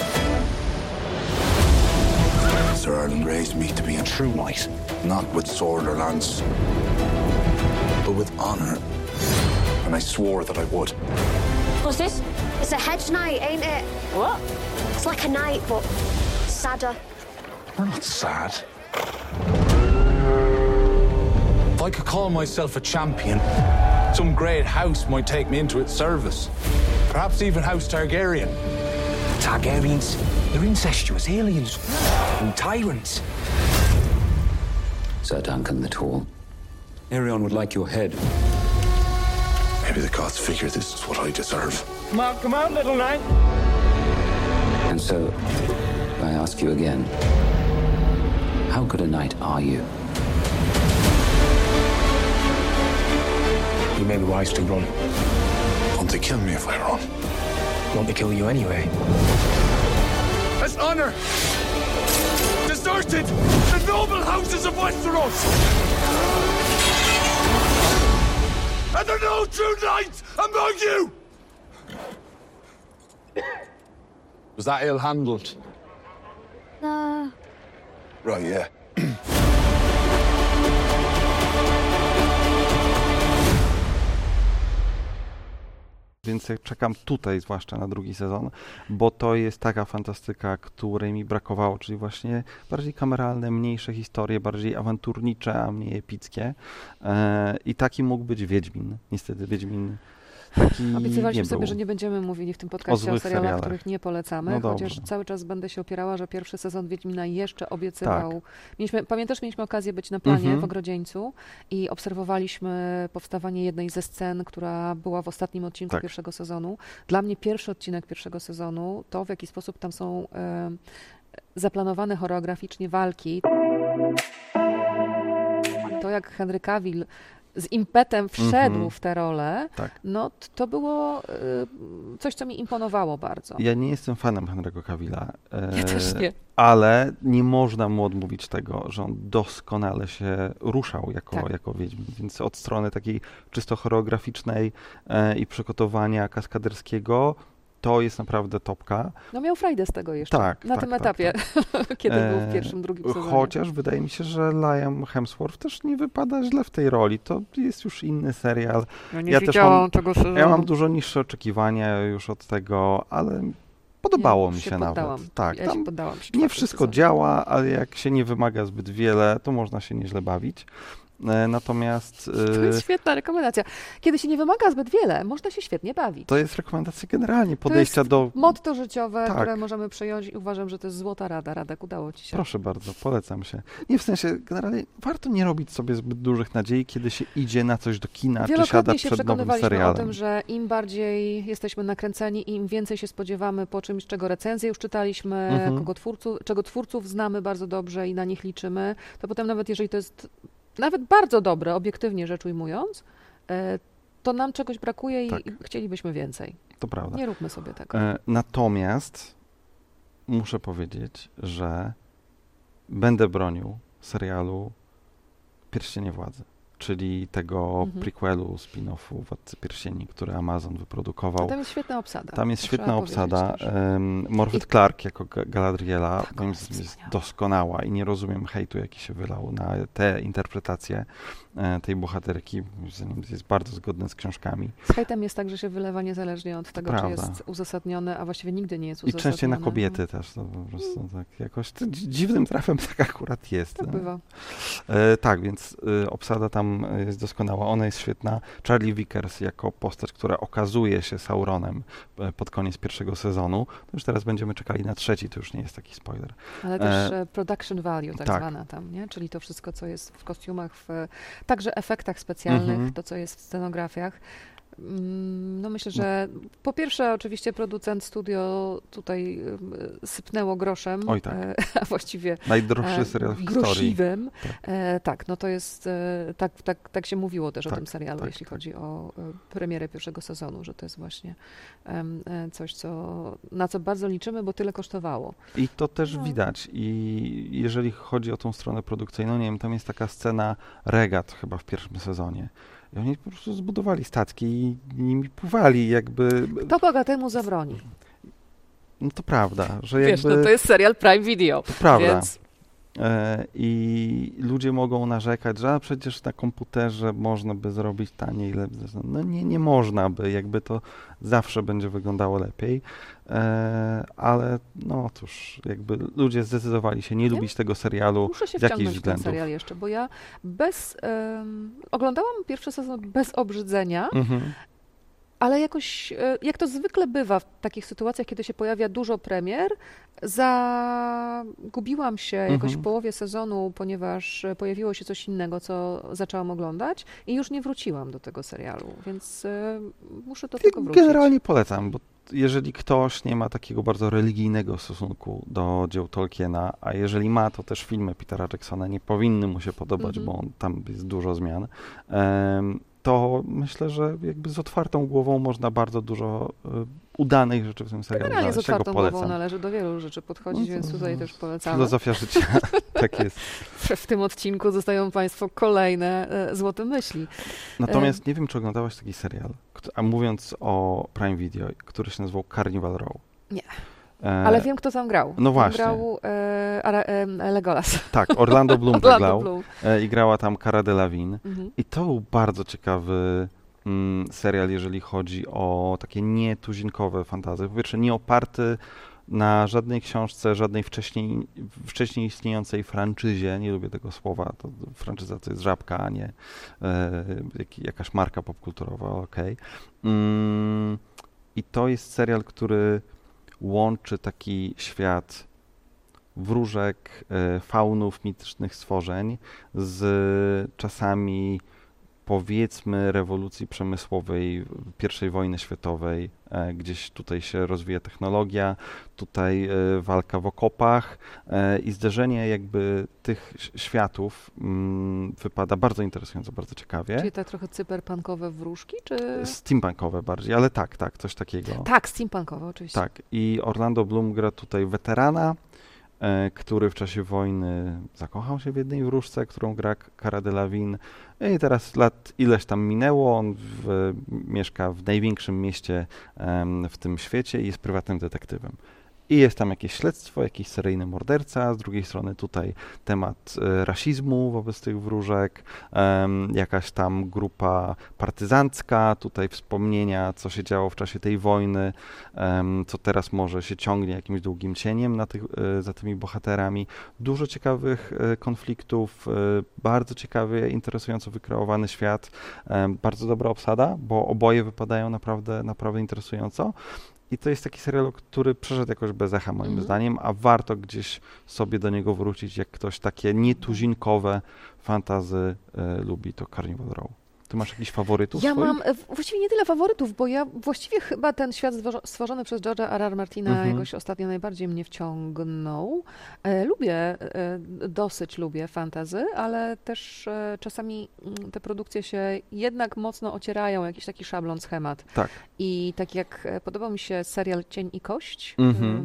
[SPEAKER 7] Sir Erland raised me to be a true knight, not with sword or lance, but with honor. And I swore that I would.
[SPEAKER 12] What's this? It's a hedge knight, ain't it? What? It's like a knight, but sadder.
[SPEAKER 7] We're not sad.
[SPEAKER 13] If I could call myself a champion, some great house might take me into its service. Perhaps even House Targaryen.
[SPEAKER 11] Targaryens, they're incestuous aliens and tyrants.
[SPEAKER 10] Sir Duncan the Tall. Aerion would like your head.
[SPEAKER 7] Maybe the gods figure this is what I deserve.
[SPEAKER 6] Come on, come on, little knight.
[SPEAKER 10] And so, I ask you again, how good a knight are you?
[SPEAKER 11] You may be wise to run.
[SPEAKER 7] Won't they kill me if I run?
[SPEAKER 11] Won't they kill you anyway?
[SPEAKER 13] As honor! Deserted the noble houses of Westeros! And there are no true knights among you! Was that ill-handled?
[SPEAKER 12] No.
[SPEAKER 7] Right, yeah.
[SPEAKER 3] Więc ja czekam tutaj zwłaszcza na drugi sezon, bo to jest taka fantastyka, której mi brakowało, czyli właśnie bardziej kameralne, mniejsze historie, bardziej awanturnicze, a mniej epickie. E, I taki mógł być Wiedźmin. Niestety Wiedźmin taki
[SPEAKER 2] Obiecywaliśmy
[SPEAKER 3] nie
[SPEAKER 2] sobie,
[SPEAKER 3] był.
[SPEAKER 2] że nie będziemy mówili w tym podcaście o,
[SPEAKER 3] złych
[SPEAKER 2] serialach,
[SPEAKER 3] serialach.
[SPEAKER 2] których nie polecamy,
[SPEAKER 3] No
[SPEAKER 2] chociaż
[SPEAKER 3] dobrze.
[SPEAKER 2] cały czas będę się opierała, że pierwszy sezon Wiedźmina jeszcze obiecywał.
[SPEAKER 3] Tak.
[SPEAKER 2] Mieliśmy, pamiętasz, mieliśmy okazję być na planie
[SPEAKER 3] Mhm.
[SPEAKER 2] w Ogrodzieńcu i obserwowaliśmy powstawanie jednej ze scen, która była w ostatnim odcinku
[SPEAKER 3] Tak.
[SPEAKER 2] pierwszego sezonu. Dla mnie pierwszy odcinek pierwszego sezonu, to w jaki sposób tam są e, zaplanowane choreograficznie walki. To jak Henry Cavill z impetem wszedł
[SPEAKER 3] Mhm.
[SPEAKER 2] w tę rolę,
[SPEAKER 3] Tak.
[SPEAKER 2] no t- to było y, coś, co mi imponowało bardzo.
[SPEAKER 3] Ja nie jestem fanem Henry'ego Cavilla, e,
[SPEAKER 2] Ja też nie.
[SPEAKER 3] ale nie można mu odmówić tego, że on doskonale się ruszał jako,
[SPEAKER 2] Tak.
[SPEAKER 3] jako Wiedźmin, więc od strony takiej czysto choreograficznej e, i przygotowania kaskaderskiego to jest naprawdę topka.
[SPEAKER 2] No miał frajdę z tego jeszcze,
[SPEAKER 3] Tak,
[SPEAKER 2] na
[SPEAKER 3] tak,
[SPEAKER 2] tym
[SPEAKER 3] tak,
[SPEAKER 2] etapie, kiedy był w
[SPEAKER 3] E,
[SPEAKER 2] pierwszym, drugim sezonie.
[SPEAKER 3] Chociaż wydaje mi się, że Liam Hemsworth też nie wypada źle w tej roli. To jest już inny serial.
[SPEAKER 2] Ja nie
[SPEAKER 3] ja też
[SPEAKER 2] widziałam
[SPEAKER 3] mam,
[SPEAKER 2] tego sezonu.
[SPEAKER 3] Ja mam dużo niższe oczekiwania już od tego, ale podobało
[SPEAKER 2] Nie,
[SPEAKER 3] mi
[SPEAKER 2] się
[SPEAKER 3] się
[SPEAKER 2] poddałam.
[SPEAKER 3] nawet. Tak,
[SPEAKER 2] Ja się
[SPEAKER 3] tam
[SPEAKER 2] poddałam przy
[SPEAKER 3] nie
[SPEAKER 2] czwartym
[SPEAKER 3] wszystko
[SPEAKER 2] sezonie.
[SPEAKER 3] działa, ale jak się nie wymaga zbyt wiele, to można się nieźle bawić. E, Natomiast
[SPEAKER 2] To jest
[SPEAKER 3] e,
[SPEAKER 2] świetna rekomendacja. Kiedy się nie wymaga zbyt wiele, można się świetnie bawić.
[SPEAKER 3] to jest rekomendacja generalnie podejścia
[SPEAKER 2] to jest
[SPEAKER 3] do...
[SPEAKER 2] motto życiowe,
[SPEAKER 3] Tak.
[SPEAKER 2] które możemy przyjąć i uważam, że to jest złota rada. Radek, udało ci się.
[SPEAKER 3] Proszę bardzo, polecam się. Nie, w sensie, generalnie warto nie robić sobie zbyt dużych nadziei, kiedy się idzie na coś do kina, czy siada
[SPEAKER 2] Wielokrotnie się
[SPEAKER 3] przed nowym
[SPEAKER 2] przekonywaliśmy o
[SPEAKER 3] serialem.
[SPEAKER 2] tym, że im bardziej jesteśmy nakręceni i im więcej się spodziewamy po czymś, czego recenzję już czytaliśmy,
[SPEAKER 3] Mhm.
[SPEAKER 2] kogo twórców, czego twórców znamy bardzo dobrze i na nich liczymy, to potem nawet jeżeli to jest nawet bardzo dobre, obiektywnie rzecz ujmując, e, to nam czegoś brakuje i
[SPEAKER 3] Tak.
[SPEAKER 2] i chcielibyśmy więcej.
[SPEAKER 3] To prawda.
[SPEAKER 2] Nie róbmy sobie tego.
[SPEAKER 3] E, Natomiast muszę powiedzieć, że będę bronił serialu Pierścienie Władzy, czyli tego
[SPEAKER 2] Mhm.
[SPEAKER 3] prequelu, spin-offu Władcy Pierścieni, który Amazon wyprodukował.
[SPEAKER 2] A tam jest świetna obsada.
[SPEAKER 3] Tam jest
[SPEAKER 2] to
[SPEAKER 3] świetna
[SPEAKER 2] trzeba
[SPEAKER 3] obsada.
[SPEAKER 2] powiedzieć też.
[SPEAKER 3] Um, Morfyt
[SPEAKER 2] I-
[SPEAKER 3] Clark jako Ga- Galadriela,
[SPEAKER 2] Tak,
[SPEAKER 3] moim
[SPEAKER 2] ona jest
[SPEAKER 3] zdaniem jest
[SPEAKER 2] wspaniała.
[SPEAKER 3] doskonała i nie rozumiem hejtu, jaki się wylał na tę interpretację e, tej bohaterki. Moim zdaniem jest bardzo zgodne z książkami.
[SPEAKER 2] Z hejtem jest tak, że się wylewa niezależnie od tego, czy
[SPEAKER 3] prawda.
[SPEAKER 2] jest uzasadnione, a właściwie nigdy nie jest
[SPEAKER 3] I
[SPEAKER 2] uzasadnione.
[SPEAKER 3] częściej na kobiety też, to po prostu tak jakoś to dzi- dziwnym trafem tak akurat jest.
[SPEAKER 2] Tak
[SPEAKER 3] no.
[SPEAKER 2] bywa.
[SPEAKER 3] E, tak, więc e, obsada tam e, jest doskonała, ona jest świetna. Charlie Vickers jako postać, która okazuje się Sauronem e, pod koniec pierwszego sezonu, to już teraz będziemy czekali na trzeci, to już nie jest taki spoiler.
[SPEAKER 2] Ale też
[SPEAKER 3] E,
[SPEAKER 2] e, production value tak,
[SPEAKER 3] tak.
[SPEAKER 2] zwana tam, nie? Czyli to wszystko, co jest w kostiumach, w także efektach specjalnych,
[SPEAKER 3] Mhm.
[SPEAKER 2] to, co jest w scenografiach. Mm, No myślę, że po pierwsze oczywiście producent studio tutaj ym, sypnęło groszem,
[SPEAKER 3] Oj, tak.
[SPEAKER 2] e, a właściwie
[SPEAKER 3] Najdroższy
[SPEAKER 2] e,
[SPEAKER 3] serial w historii.
[SPEAKER 2] grosiwym.
[SPEAKER 3] Tak.
[SPEAKER 2] E, tak, no to jest, e, tak, tak, tak się mówiło też
[SPEAKER 3] Tak,
[SPEAKER 2] o tym serialu,
[SPEAKER 3] tak,
[SPEAKER 2] jeśli
[SPEAKER 3] tak.
[SPEAKER 2] chodzi o e, premierę pierwszego sezonu, że to jest właśnie em, e, coś, co, na co bardzo liczymy, bo tyle kosztowało.
[SPEAKER 3] I to też
[SPEAKER 2] No.
[SPEAKER 3] widać. I jeżeli chodzi o tą stronę produkcyjną, nie wiem, tam jest taka scena regat chyba w pierwszym sezonie. I oni po prostu zbudowali statki i nimi pływali jakby...
[SPEAKER 2] Kto bogatemu zabroni?
[SPEAKER 3] No to prawda, że
[SPEAKER 2] Wiesz,
[SPEAKER 3] jakby...
[SPEAKER 2] no to jest serial Prime Video,
[SPEAKER 3] To prawda.
[SPEAKER 2] więc
[SPEAKER 3] E, I ludzie mogą narzekać, że a przecież na komputerze można by zrobić taniej. le- No nie, nie można by, jakby to zawsze będzie wyglądało lepiej. E, ale no cóż, jakby ludzie zdecydowali się nie lubić tego serialu
[SPEAKER 2] muszę się
[SPEAKER 3] z jakichś
[SPEAKER 2] wciągnąć w ten
[SPEAKER 3] względów.
[SPEAKER 2] serial jeszcze, bo ja bez... em, oglądałam pierwszy sezon bez obrzydzenia,
[SPEAKER 3] Mhm.
[SPEAKER 2] ale jakoś, e, jak to zwykle bywa w takich sytuacjach, kiedy się pojawia dużo premier, zagubiłam się jakoś
[SPEAKER 3] Mhm.
[SPEAKER 2] w połowie sezonu, ponieważ e, pojawiło się coś innego, co zaczęłam oglądać i już nie wróciłam do tego serialu, więc e, muszę do tego wrócić.
[SPEAKER 3] Generalnie polecam, bo jeżeli ktoś nie ma takiego bardzo religijnego stosunku do dzieł Tolkiena, a jeżeli ma, to też filmy Petera Jacksona nie powinny mu się podobać,
[SPEAKER 2] Mhm.
[SPEAKER 3] bo on, tam jest dużo zmian, em, to myślę, że jakby z otwartą głową można bardzo dużo e, udanych rzeczy w tym serialu
[SPEAKER 2] Generalnie z
[SPEAKER 3] znaleźć. Ja go
[SPEAKER 2] otwartą głową
[SPEAKER 3] polecam.
[SPEAKER 2] należy do wielu rzeczy podchodzić,
[SPEAKER 3] No,
[SPEAKER 2] więc
[SPEAKER 3] to-
[SPEAKER 2] tutaj też polecamy.
[SPEAKER 3] Filozofia życia, tak jest.
[SPEAKER 2] W tym odcinku dostają Państwo kolejne e, złote myśli.
[SPEAKER 3] Natomiast nie wiem, czy oglądałaś taki serial, kt- a mówiąc o Prime Video, który się nazywał Carnival Row.
[SPEAKER 2] Nie.
[SPEAKER 3] E,
[SPEAKER 2] Ale wiem, kto tam grał.
[SPEAKER 3] no
[SPEAKER 2] tam
[SPEAKER 3] właśnie.
[SPEAKER 2] grał e, Ara, e, Legolas.
[SPEAKER 3] Tak, Orlando Bloom
[SPEAKER 2] Orlando
[SPEAKER 3] grał
[SPEAKER 2] Bloom.
[SPEAKER 3] e, i grała tam Cara Delevingne.
[SPEAKER 2] Mhm.
[SPEAKER 3] I to był bardzo ciekawy mm, serial, jeżeli chodzi o takie nietuzinkowe fantasy. Po pierwsze, nie oparty na żadnej książce, żadnej wcześniej, wcześniej istniejącej franczyzie. Nie lubię tego słowa. To franczyza to jest żabka, a nie e, jak, jakaś marka popkulturowa. Okej. Mm, I to jest serial, który łączy taki świat wróżek, e, faunów, mitycznych stworzeń z czasami powiedzmy rewolucji przemysłowej, pierwszej wojny światowej, e, gdzieś tutaj się rozwija technologia, tutaj e, walka w okopach e, i zderzenie jakby tych ś- światów mm, wypada bardzo interesująco, bardzo ciekawie.
[SPEAKER 2] Czyli te trochę cyberpunkowe wróżki, czy...
[SPEAKER 3] Steampunkowe bardziej, ale tak, tak, coś takiego.
[SPEAKER 2] Tak, steampunkowe oczywiście.
[SPEAKER 3] Tak, i Orlando Bloom gra tutaj weterana, e, który w czasie wojny zakochał się w jednej wróżce, którą gra Cara Delevingne. I teraz lat ileś tam minęło, on w, mieszka w największym mieście em, w tym świecie i jest prywatnym detektywem. I jest tam jakieś śledztwo, jakiś seryjny morderca, z drugiej strony tutaj temat e, rasizmu wobec tych wróżek, em, jakaś tam grupa partyzancka, tutaj wspomnienia, co się działo w czasie tej wojny, em, co teraz może się ciągnie jakimś długim cieniem na tych, e, za tymi bohaterami. Dużo ciekawych e, konfliktów, e, bardzo ciekawy, interesująco wykreowany świat, em, bardzo dobra obsada, bo oboje wypadają naprawdę, naprawdę interesująco. I to jest taki serial, który przeszedł jakoś bez echa moim
[SPEAKER 2] Mhm.
[SPEAKER 3] zdaniem, a warto gdzieś sobie do niego wrócić, jak ktoś takie nietuzinkowe fantazy e, lubi, to Carnival Row. Ty masz jakiś faworytów
[SPEAKER 2] Ja
[SPEAKER 3] swoich?
[SPEAKER 2] mam e, właściwie nie tyle faworytów, bo ja właściwie chyba ten świat zdwo- stworzony przez George'a R R. Martina
[SPEAKER 3] Mhm.
[SPEAKER 2] jakoś ostatnio najbardziej mnie wciągnął. E, lubię, e, dosyć lubię fantasy, ale też e, czasami mm, te produkcje się jednak mocno ocierają o jakiś taki szablon, schemat.
[SPEAKER 3] Tak.
[SPEAKER 2] I tak jak e, podobał mi się serial Cień i Kość,
[SPEAKER 3] Mhm.
[SPEAKER 2] ym,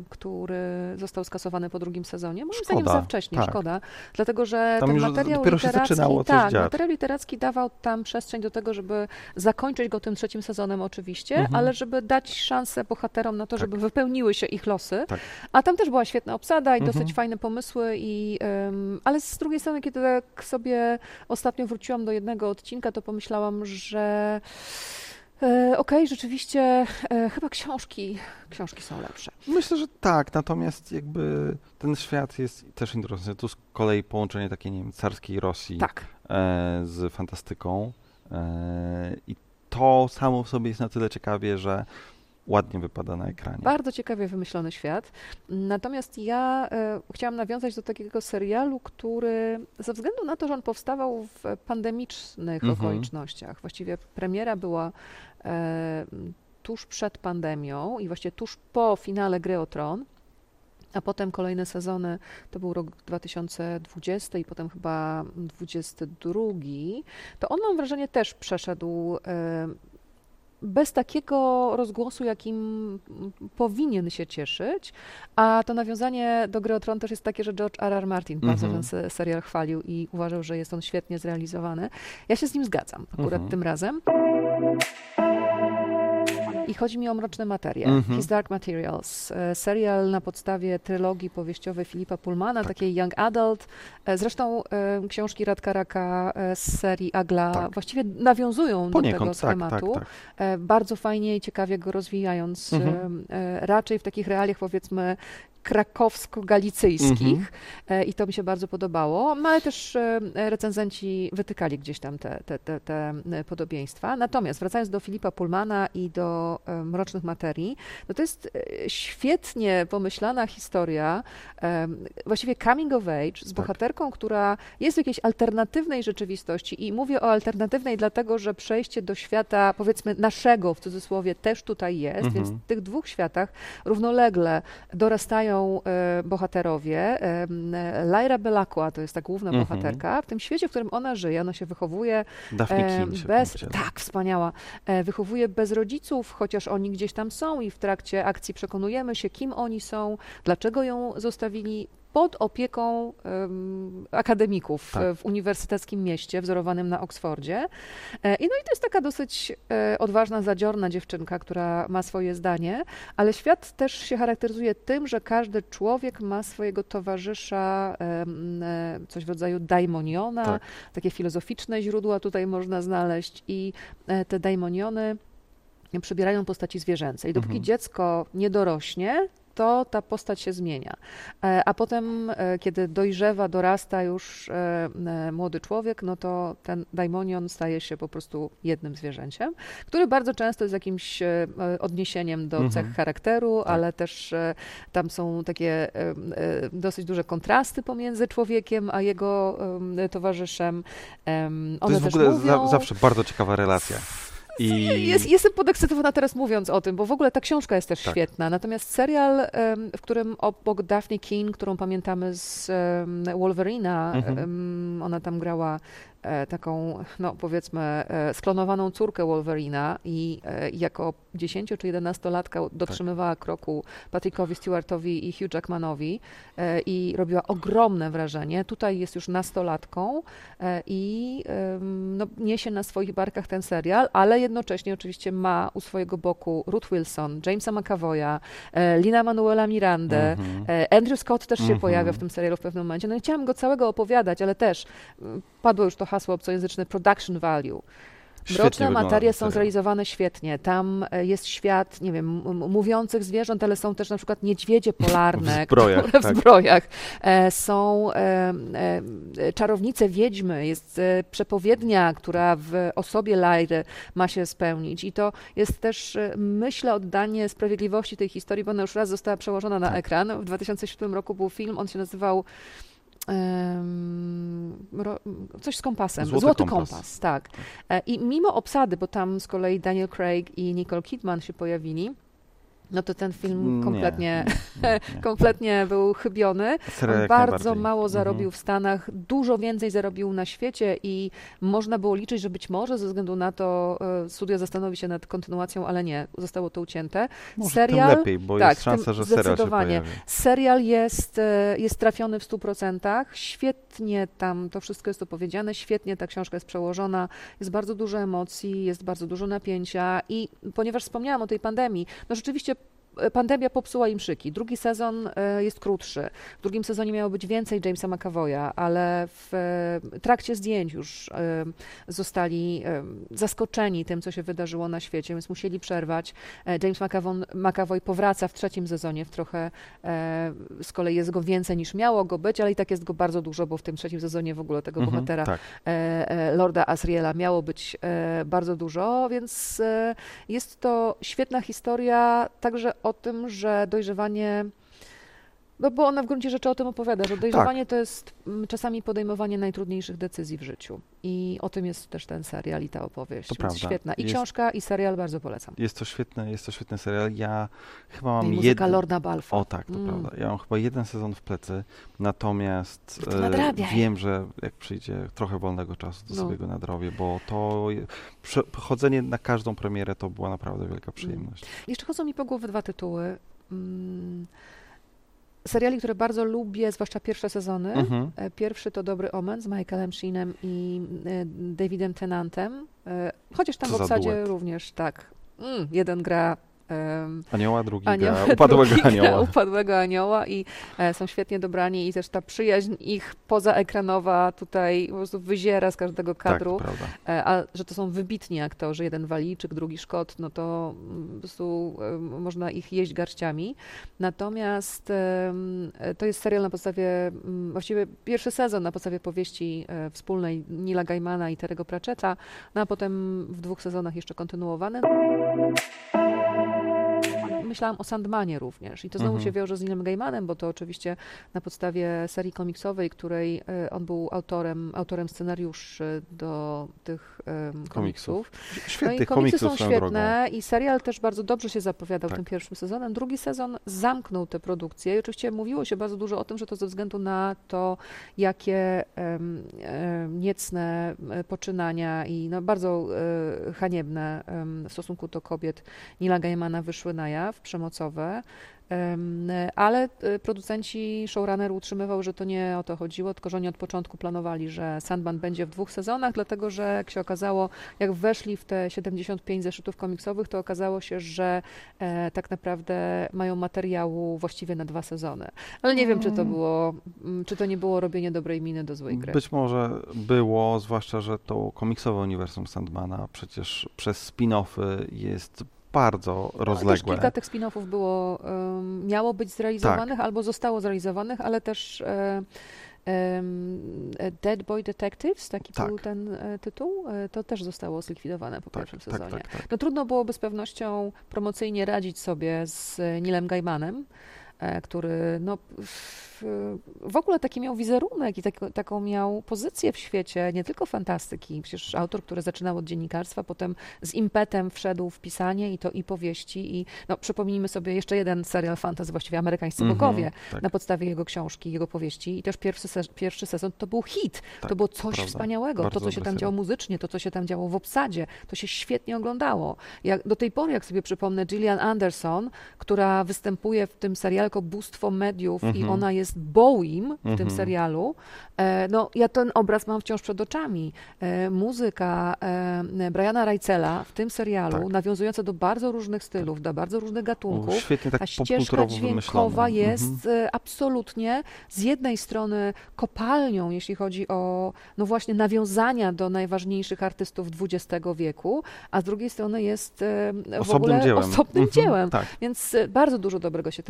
[SPEAKER 2] który został skasowany po drugim sezonie. Moim
[SPEAKER 3] Szkoda,
[SPEAKER 2] zdaniem za wcześnie,
[SPEAKER 3] tak.
[SPEAKER 2] szkoda, dlatego że
[SPEAKER 3] Tam
[SPEAKER 2] ten
[SPEAKER 3] już
[SPEAKER 2] materiał
[SPEAKER 3] dopiero się
[SPEAKER 2] literacki,
[SPEAKER 3] zaczynało coś
[SPEAKER 2] tak,
[SPEAKER 3] dziać.
[SPEAKER 2] materiał literacki dawał tam przestrzeń do tego, żeby zakończyć go tym trzecim sezonem oczywiście,
[SPEAKER 3] Mhm.
[SPEAKER 2] ale żeby dać szansę bohaterom na to,
[SPEAKER 3] Tak.
[SPEAKER 2] żeby wypełniły się ich losy.
[SPEAKER 3] Tak.
[SPEAKER 2] A tam też była świetna obsada i
[SPEAKER 3] Mhm.
[SPEAKER 2] dosyć fajne pomysły, i, um, ale z drugiej strony, kiedy tak sobie ostatnio wróciłam do jednego odcinka, to pomyślałam, że e, okej, rzeczywiście e, chyba książki, książki są lepsze.
[SPEAKER 3] Myślę, że tak, natomiast jakby ten świat jest też interesujący. Tu z kolei połączenie takiej, nie wiem, carskiej Rosji
[SPEAKER 2] Tak.
[SPEAKER 3] e, z fantastyką e, i to samo w sobie jest na tyle ciekawie, że ładnie wypada na ekranie.
[SPEAKER 2] Bardzo ciekawie wymyślony świat. Natomiast ja e, chciałam nawiązać do takiego serialu, który ze względu na to, że on powstawał w pandemicznych
[SPEAKER 3] Mhm.
[SPEAKER 2] okolicznościach, właściwie premiera była e, tuż przed pandemią i właściwie tuż po finale Gry o Tron, a potem kolejne sezony, to był rok dwa tysiące dwudziesty i potem chyba dwudziesty drugi, to on, mam wrażenie, też przeszedł e, bez takiego rozgłosu, jakim powinien się cieszyć, a to nawiązanie do Gry o Tron też jest takie, że George R R. Martin bardzo
[SPEAKER 3] Mhm.
[SPEAKER 2] ten se- serial chwalił i uważał, że jest on świetnie zrealizowany. Ja się z nim zgadzam akurat
[SPEAKER 3] Mhm.
[SPEAKER 2] tym razem. I chodzi mi o Mroczne Materie,
[SPEAKER 3] Mhm.
[SPEAKER 2] His Dark Materials, e, serial na podstawie trylogii powieściowej Filipa Pullmana, takiej young adult. E, Zresztą e, książki Radka Raka e, z serii Agla
[SPEAKER 3] Tak.
[SPEAKER 2] właściwie nawiązują
[SPEAKER 3] Poniekąd,
[SPEAKER 2] do tego
[SPEAKER 3] tak,
[SPEAKER 2] schematu,
[SPEAKER 3] tak, tak.
[SPEAKER 2] e, bardzo fajnie i ciekawie go rozwijając,
[SPEAKER 3] Mhm.
[SPEAKER 2] e, raczej w takich realiach, powiedzmy, krakowsko-galicyjskich.
[SPEAKER 3] Mhm.
[SPEAKER 2] E, I to mi się bardzo podobało, no ale też e, recenzenci wytykali gdzieś tam te, te, te, te e, podobieństwa. Natomiast wracając do Filipa Pullmana i do e, Mrocznych Materii, no to jest e, świetnie pomyślana historia, e, właściwie coming of age, z bohaterką, która jest w jakiejś alternatywnej rzeczywistości, i mówię o alternatywnej dlatego, że przejście do świata, powiedzmy, naszego, w cudzysłowie, też tutaj jest,
[SPEAKER 3] Mhm.
[SPEAKER 2] więc w tych dwóch światach równolegle dorastają e, bohaterowie. E, Lyra Belacqua to jest ta główna
[SPEAKER 3] Mhm.
[SPEAKER 2] bohaterka. W tym świecie, w którym ona żyje, ona się wychowuje
[SPEAKER 3] Daphne
[SPEAKER 2] e,
[SPEAKER 3] Keane się
[SPEAKER 2] bez,
[SPEAKER 3] powiedziała.
[SPEAKER 2] tak, wspaniała. E, wychowuje bez rodziców, chociaż oni gdzieś tam są, i w trakcie akcji przekonujemy się, kim oni są, dlaczego ją zostawili pod opieką em, akademików
[SPEAKER 3] Tak.
[SPEAKER 2] e, w uniwersyteckim mieście wzorowanym na Oksfordzie. E, I no i to jest taka dosyć e, odważna, zadziorna dziewczynka, która ma swoje zdanie, ale świat też się charakteryzuje tym, że każdy człowiek ma swojego towarzysza, em, e, coś w rodzaju daimoniona,
[SPEAKER 3] Tak.
[SPEAKER 2] takie filozoficzne źródła tutaj można znaleźć, i e, te daimoniony przybierają postaci zwierzęce. I dopóki
[SPEAKER 3] Mhm.
[SPEAKER 2] dziecko nie dorośnie, to ta postać się zmienia. E, A potem, e, kiedy dojrzewa, dorasta już e, e, młody człowiek, no to ten daimonion staje się po prostu jednym zwierzęciem, który bardzo często jest jakimś e, odniesieniem do
[SPEAKER 3] Mhm.
[SPEAKER 2] cech charakteru, ale też e, tam są takie e, e, dosyć duże kontrasty pomiędzy człowiekiem a jego e, towarzyszem. Em,
[SPEAKER 3] To
[SPEAKER 2] One
[SPEAKER 3] jest w
[SPEAKER 2] też
[SPEAKER 3] ogóle
[SPEAKER 2] mówią...
[SPEAKER 3] za, zawsze bardzo ciekawa relacja. I
[SPEAKER 2] Jest, jestem podekscytowana teraz mówiąc o tym, bo w ogóle ta książka jest też
[SPEAKER 3] Tak.
[SPEAKER 2] świetna. Natomiast serial, em, w którym obok Daphne Keane, którą pamiętamy z em, Wolverina,
[SPEAKER 3] Mhm.
[SPEAKER 2] em, ona tam grała e, taką, no powiedzmy, e, sklonowaną córkę Wolverina, i e, jako dziesięcio czy jedenastolatka dotrzymywała kroku Patrickowi Stewartowi i Hugh Jackmanowi e, i robiła ogromne wrażenie. Tutaj jest już nastolatką e, i em, no, niesie na swoich barkach ten serial, ale jednocześnie oczywiście ma u swojego boku Ruth Wilson, Jamesa McAvoya, e, Lina Manuela Mirandę,
[SPEAKER 3] Mhm.
[SPEAKER 2] e, Andrew Scott też się
[SPEAKER 3] Mhm.
[SPEAKER 2] pojawia w tym serialu w pewnym momencie. No nie chciałam go całego opowiadać, ale też mm, padło już to hasło obcojęzyczne production value.
[SPEAKER 3] Świetnie
[SPEAKER 2] Mroczne
[SPEAKER 3] wygląda
[SPEAKER 2] materie
[SPEAKER 3] ten
[SPEAKER 2] są
[SPEAKER 3] serial.
[SPEAKER 2] zrealizowane świetnie. Tam e, jest świat, nie wiem, m- m- mówiących zwierząt, ale są też na przykład niedźwiedzie polarne,
[SPEAKER 3] W zbrojach,
[SPEAKER 2] które w
[SPEAKER 3] tak.
[SPEAKER 2] zbrojach. E, Są e, e, czarownice wiedźmy, jest e, przepowiednia, która w osobie Lyry ma się spełnić. I to jest też, e, myślę, oddanie sprawiedliwości tej historii, bo ona już raz została przełożona na
[SPEAKER 3] Tak.
[SPEAKER 2] ekran. W dwa tysiące siódmym roku był film, on się nazywał em, ro, coś z kompasem.
[SPEAKER 3] Złoty
[SPEAKER 2] Złoty
[SPEAKER 3] kompas.
[SPEAKER 2] kompas, tak. E, I mimo obsady, bo tam z kolei Daniel Craig i Nicole Kidman się pojawili, no to ten film kompletnie,
[SPEAKER 3] nie, nie, nie.
[SPEAKER 2] kompletnie był chybiony.
[SPEAKER 3] Serial
[SPEAKER 2] On bardzo
[SPEAKER 3] najbardziej.
[SPEAKER 2] mało zarobił
[SPEAKER 3] Mhm.
[SPEAKER 2] w Stanach, dużo więcej zarobił na świecie i można było liczyć, że być może ze względu na to e, studio zastanowi się nad kontynuacją, ale nie, zostało to ucięte.
[SPEAKER 3] Może
[SPEAKER 2] Serial,
[SPEAKER 3] tym lepiej, bo
[SPEAKER 2] tak,
[SPEAKER 3] jest szansa,
[SPEAKER 2] tym
[SPEAKER 3] że serial się
[SPEAKER 2] zdecydowanie.
[SPEAKER 3] pojawi.
[SPEAKER 2] Serial jest, e, jest trafiony w stu procentach, świetnie tam to wszystko jest opowiedziane, świetnie ta książka jest przełożona, jest bardzo dużo emocji, jest bardzo dużo napięcia i ponieważ wspomniałam o tej pandemii, no rzeczywiście pandemia popsuła im szyki. Drugi sezon e, jest krótszy. W drugim sezonie miało być więcej Jamesa McAvoya, ale w e, trakcie zdjęć już e, zostali e, zaskoczeni tym, co się wydarzyło na świecie, więc musieli przerwać. E, James McAvoy, McAvoy powraca w trzecim sezonie, w trochę e, z kolei jest go więcej niż miało go być, ale i tak jest go bardzo dużo, bo w tym trzecim sezonie w ogóle tego
[SPEAKER 3] Mhm,
[SPEAKER 2] bohatera
[SPEAKER 3] tak.
[SPEAKER 2] e, e, Lorda Asriela miało być e, bardzo dużo, więc e, jest to świetna historia, także o tym, że dojrzewanie, no bo ona w gruncie rzeczy o tym opowiada, że dojrzewanie
[SPEAKER 3] Tak.
[SPEAKER 2] to jest mm, czasami podejmowanie najtrudniejszych decyzji w życiu. I o tym jest też ten serial i ta opowieść.
[SPEAKER 3] To
[SPEAKER 2] Więc
[SPEAKER 3] prawda.
[SPEAKER 2] świetna. I
[SPEAKER 3] Jest-
[SPEAKER 2] książka, i serial bardzo polecam.
[SPEAKER 3] Jest to świetny, jest to świetny serial. Ja chyba
[SPEAKER 2] No
[SPEAKER 3] mam
[SPEAKER 2] i muzyka
[SPEAKER 3] jeden...
[SPEAKER 2] Lorda Balfa.
[SPEAKER 3] O tak, to
[SPEAKER 2] Mm.
[SPEAKER 3] prawda. Ja mam chyba jeden sezon w plecy, natomiast
[SPEAKER 2] To
[SPEAKER 3] e,
[SPEAKER 2] nadrabiaj.
[SPEAKER 3] wiem, że jak przyjdzie trochę wolnego czasu, to
[SPEAKER 2] No.
[SPEAKER 3] sobie go nadrobię, bo to je- prze- chodzenie na każdą premierę to była naprawdę wielka przyjemność.
[SPEAKER 2] Jeszcze chodzą mi po głowie dwa tytuły. Mm, seriali, które bardzo lubię, zwłaszcza pierwsze sezony.
[SPEAKER 3] Mhm.
[SPEAKER 2] E, Pierwszy to Dobry Omen z Michaelem Sheenem i e, Davidem Tennantem. E, Chociaż tam
[SPEAKER 3] Co
[SPEAKER 2] w
[SPEAKER 3] za
[SPEAKER 2] obsadzie
[SPEAKER 3] duet.
[SPEAKER 2] również, tak. Mm, jeden gra em,
[SPEAKER 3] Anioła, drugi
[SPEAKER 2] anioł,
[SPEAKER 3] gra upadłego
[SPEAKER 2] drugi gra
[SPEAKER 3] anioła.
[SPEAKER 2] upadłego anioła i e, są świetnie dobrani i też ta przyjaźń ich pozaekranowa tutaj po prostu wyziera z każdego kadru.
[SPEAKER 3] Tak, to prawda.
[SPEAKER 2] E, A że to są wybitni aktorzy, jeden Walijczyk, drugi Szkot, no to mm, po prostu em, można ich jeść garściami. Natomiast em, e, to jest serial na podstawie, mm, właściwie pierwszy sezon na podstawie powieści e, wspólnej Neila Gaimana i Terry'ego Pratchetta, no a potem w dwóch sezonach jeszcze kontynuowany. Myślałam o Sandmanie również i to znowu
[SPEAKER 3] Mhm.
[SPEAKER 2] się wiąże z Neilem Gaimanem, bo to oczywiście na podstawie serii komiksowej, której e, on był autorem, autorem scenariuszy do tych em, komiksów. No i
[SPEAKER 3] Świetnych
[SPEAKER 2] komiksy
[SPEAKER 3] komiksów
[SPEAKER 2] są
[SPEAKER 3] swoją
[SPEAKER 2] świetne i serial też bardzo dobrze się zapowiadał
[SPEAKER 3] Tak.
[SPEAKER 2] tym pierwszym sezonem. Drugi sezon zamknął tę produkcję i oczywiście mówiło się bardzo dużo o tym, że to ze względu na to, jakie em, em, niecne e, poczynania i no, bardzo e, haniebne em, w stosunku do kobiet Neila Gaimana wyszły na jaw, przemocowe. Em, Ale e, producenci, showrunner utrzymywał, że to nie o to chodziło, tylko że oni od początku planowali, że Sandman będzie w dwóch sezonach, dlatego że jak się okazało, jak weszli w te siedemdziesiąt pięć zeszytów komiksowych, to okazało się, że e, tak naprawdę mają materiału właściwie na dwa sezony. Ale nie wiem, czy to było, mm, czy to nie było robienie dobrej miny do złej gry.
[SPEAKER 3] Być może było, zwłaszcza, że to komiksowe uniwersum Sandmana przecież przez spin-offy jest bardzo
[SPEAKER 2] No,
[SPEAKER 3] rozległe.
[SPEAKER 2] też kilka tych spin-offów było, um, miało być zrealizowanych
[SPEAKER 3] Tak.
[SPEAKER 2] albo zostało zrealizowanych, ale też e, em, e, Dead Boy Detectives, taki
[SPEAKER 3] Tak.
[SPEAKER 2] był ten e, tytuł, e, to też zostało zlikwidowane po
[SPEAKER 3] Tak,
[SPEAKER 2] pierwszym
[SPEAKER 3] tak,
[SPEAKER 2] sezonie.
[SPEAKER 3] tak, tak.
[SPEAKER 2] No trudno byłoby z pewnością promocyjnie radzić sobie z Neilem Gaimanem, e, który no, w, w ogóle taki miał wizerunek i tak, taką miał pozycję w świecie, nie tylko fantastyki. Przecież autor, który zaczynał od dziennikarstwa, potem z impetem wszedł w pisanie i to i powieści. I no, przypomnijmy sobie jeszcze jeden serial fantasy, właściwie Amerykańscy
[SPEAKER 3] Mhm,
[SPEAKER 2] bogowie,
[SPEAKER 3] tak.
[SPEAKER 2] na podstawie jego książki, jego powieści. I też pierwszy, se pierwszy sezon to był hit.
[SPEAKER 3] Tak,
[SPEAKER 2] to było coś
[SPEAKER 3] prawda.
[SPEAKER 2] wspaniałego.
[SPEAKER 3] Bardzo
[SPEAKER 2] To, co się
[SPEAKER 3] dobry
[SPEAKER 2] tam
[SPEAKER 3] serial.
[SPEAKER 2] działo muzycznie, to, co się tam działo w obsadzie, to się świetnie oglądało. Jak, do tej pory, jak sobie przypomnę, Gillian Anderson, która występuje w tym serialu jako bóstwo mediów i
[SPEAKER 3] Mhm.
[SPEAKER 2] ona jest Bowiem w tym
[SPEAKER 3] Mhm.
[SPEAKER 2] serialu, e, no ja ten obraz mam wciąż przed oczami. E, muzyka e, Briana Reitzela w tym serialu,
[SPEAKER 3] Tak.
[SPEAKER 2] nawiązująca do bardzo różnych stylów, do bardzo różnych gatunków,
[SPEAKER 3] O, świetnie tak
[SPEAKER 2] ta ścieżka
[SPEAKER 3] popkulturowo
[SPEAKER 2] dźwiękowa
[SPEAKER 3] wymyślone.
[SPEAKER 2] jest
[SPEAKER 3] Mhm.
[SPEAKER 2] e, absolutnie z jednej strony kopalnią, jeśli chodzi o no właśnie nawiązania do najważniejszych artystów dwudziestego wieku, a z drugiej strony jest e, w
[SPEAKER 3] Osobnym
[SPEAKER 2] ogóle
[SPEAKER 3] dziełem.
[SPEAKER 2] osobnym
[SPEAKER 3] Mhm,
[SPEAKER 2] dziełem.
[SPEAKER 3] tak.
[SPEAKER 2] Więc e, bardzo dużo dobrego się tam działo.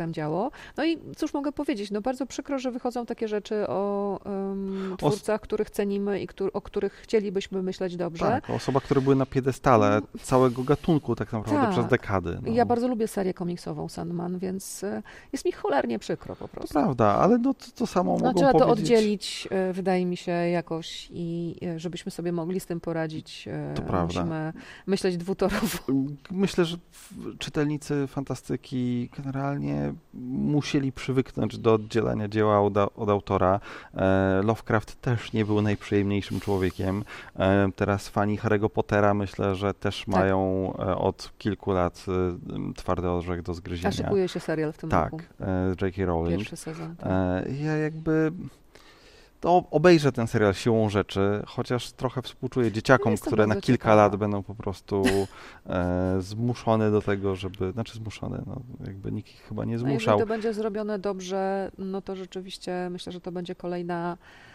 [SPEAKER 2] tego. No i cóż mogę powiedzieć, no bardzo przykro, że wychodzą takie rzeczy o um, twórcach, których cenimy i któr- o których chcielibyśmy myśleć dobrze.
[SPEAKER 3] Tak, osoba, które były na piedestale całego gatunku tak naprawdę
[SPEAKER 2] tak.
[SPEAKER 3] przez dekady. No.
[SPEAKER 2] Ja bardzo lubię serię komiksową Sandman, więc jest mi cholernie przykro po prostu.
[SPEAKER 3] To prawda, ale no to, to samo
[SPEAKER 2] no,
[SPEAKER 3] mogą
[SPEAKER 2] trzeba
[SPEAKER 3] powiedzieć.
[SPEAKER 2] to oddzielić, wydaje mi się, jakoś i żebyśmy sobie mogli z tym poradzić,
[SPEAKER 3] to prawda.
[SPEAKER 2] Musimy myśleć dwutorowo.
[SPEAKER 3] Myślę, że czytelnicy fantastyki generalnie musieli przywyknąć do oddzielania dzieła od, od autora. E, Lovecraft też nie był najprzyjemniejszym człowiekiem. E, teraz fani Harry'ego Pottera myślę, że też tak. mają e, od kilku lat e, twardy orzech do zgryzienia.
[SPEAKER 2] A szykuje się serial w tym
[SPEAKER 3] tak,
[SPEAKER 2] roku.
[SPEAKER 3] Tak, e, J K. Rowling.
[SPEAKER 2] Pierwszy sezon. Tak.
[SPEAKER 3] E, ja jakby... To obejrzę ten serial siłą rzeczy, chociaż trochę współczuję dzieciakom, które na kilka ciekawa. lat będą po prostu e, zmuszone do tego, żeby, znaczy zmuszone, no jakby nikt ich chyba nie zmuszał.
[SPEAKER 2] No jeżeli to będzie zrobione dobrze, no to rzeczywiście myślę, że to będzie kolejna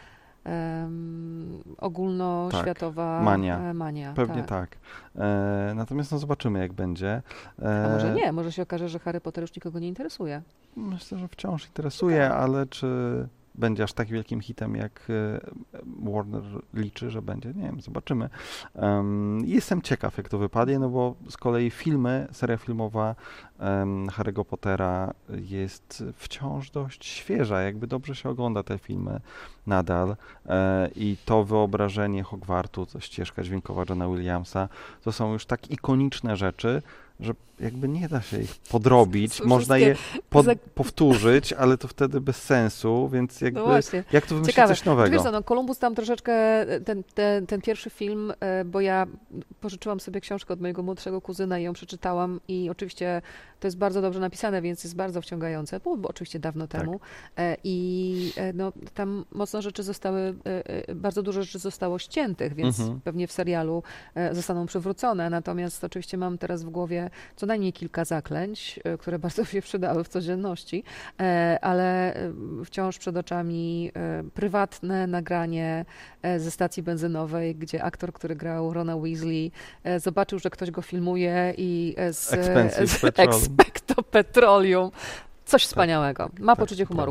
[SPEAKER 2] um, ogólnoświatowa
[SPEAKER 3] tak, mania.
[SPEAKER 2] mania.
[SPEAKER 3] Pewnie
[SPEAKER 2] tak.
[SPEAKER 3] tak. E, natomiast no zobaczymy, jak będzie.
[SPEAKER 2] E, A może nie, może się okaże, że Harry Potter już nikogo nie interesuje.
[SPEAKER 3] Myślę, że wciąż interesuje, tak. ale czy... będzie aż tak wielkim hitem, jak Warner liczy, że będzie. Nie wiem, zobaczymy. Um, jestem ciekaw, jak to wypadnie, no bo z kolei filmy, seria filmowa um, Harry'ego Pottera jest wciąż dość świeża, jakby dobrze się ogląda te filmy nadal e, i to wyobrażenie Hogwartu, to ścieżka dźwiękowa Johna Williamsa, to są już tak ikoniczne rzeczy, że jakby nie da się ich podrobić, można je pod, powtórzyć, ale to wtedy bez sensu, więc jakby
[SPEAKER 2] no właśnie.
[SPEAKER 3] jak to wymyślić
[SPEAKER 2] Ciekawe.
[SPEAKER 3] coś nowego?
[SPEAKER 2] Wiesz co, no Columbus tam troszeczkę, ten, ten, ten pierwszy film, bo ja pożyczyłam sobie książkę od mojego młodszego kuzyna i ją przeczytałam i oczywiście to jest bardzo dobrze napisane, więc jest bardzo wciągające, bo, bo oczywiście dawno
[SPEAKER 3] tak.
[SPEAKER 2] temu i no, tam mocno rzeczy zostały, bardzo dużo rzeczy zostało ściętych, więc mhm. pewnie w serialu zostaną przywrócone, natomiast oczywiście mam teraz w głowie co najmniej kilka zaklęć, które bardzo się przydały w codzienności, ale wciąż przed oczami prywatne nagranie ze stacji benzynowej, gdzie aktor, który grał Rona Weasley, zobaczył, że ktoś go filmuje i z, z Expecto Petroleum. Coś wspaniałego. Ma poczucie humoru.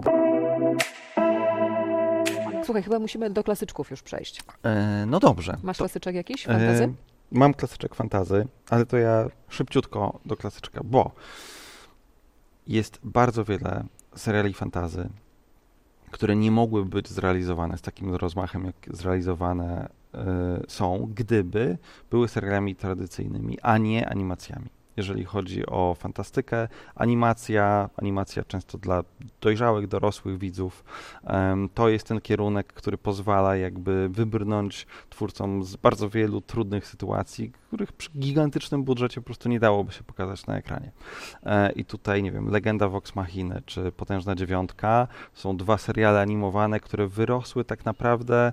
[SPEAKER 2] Słuchaj, chyba musimy do klasyczków już przejść.
[SPEAKER 3] E, no dobrze.
[SPEAKER 2] Masz
[SPEAKER 3] to,
[SPEAKER 2] klasyczek jakiś, fantazy?
[SPEAKER 3] E, mam klasyczek fantazy, ale to ja szybciutko do klasyczka, bo jest bardzo wiele seriali fantazy, które nie mogły być zrealizowane z takim rozmachem, jak zrealizowane y, są, gdyby były serialami tradycyjnymi, a nie animacjami. Jeżeli chodzi o fantastykę, animacja, animacja często dla dojrzałych, dorosłych widzów, um, to jest ten kierunek, który pozwala jakby wybrnąć twórcom z bardzo wielu trudnych sytuacji, których przy gigantycznym budżecie po prostu nie dałoby się pokazać na ekranie. E, I tutaj, nie wiem, Legenda Vox Machiny czy Potężna Dziewiątka są dwa seriale animowane, które wyrosły tak naprawdę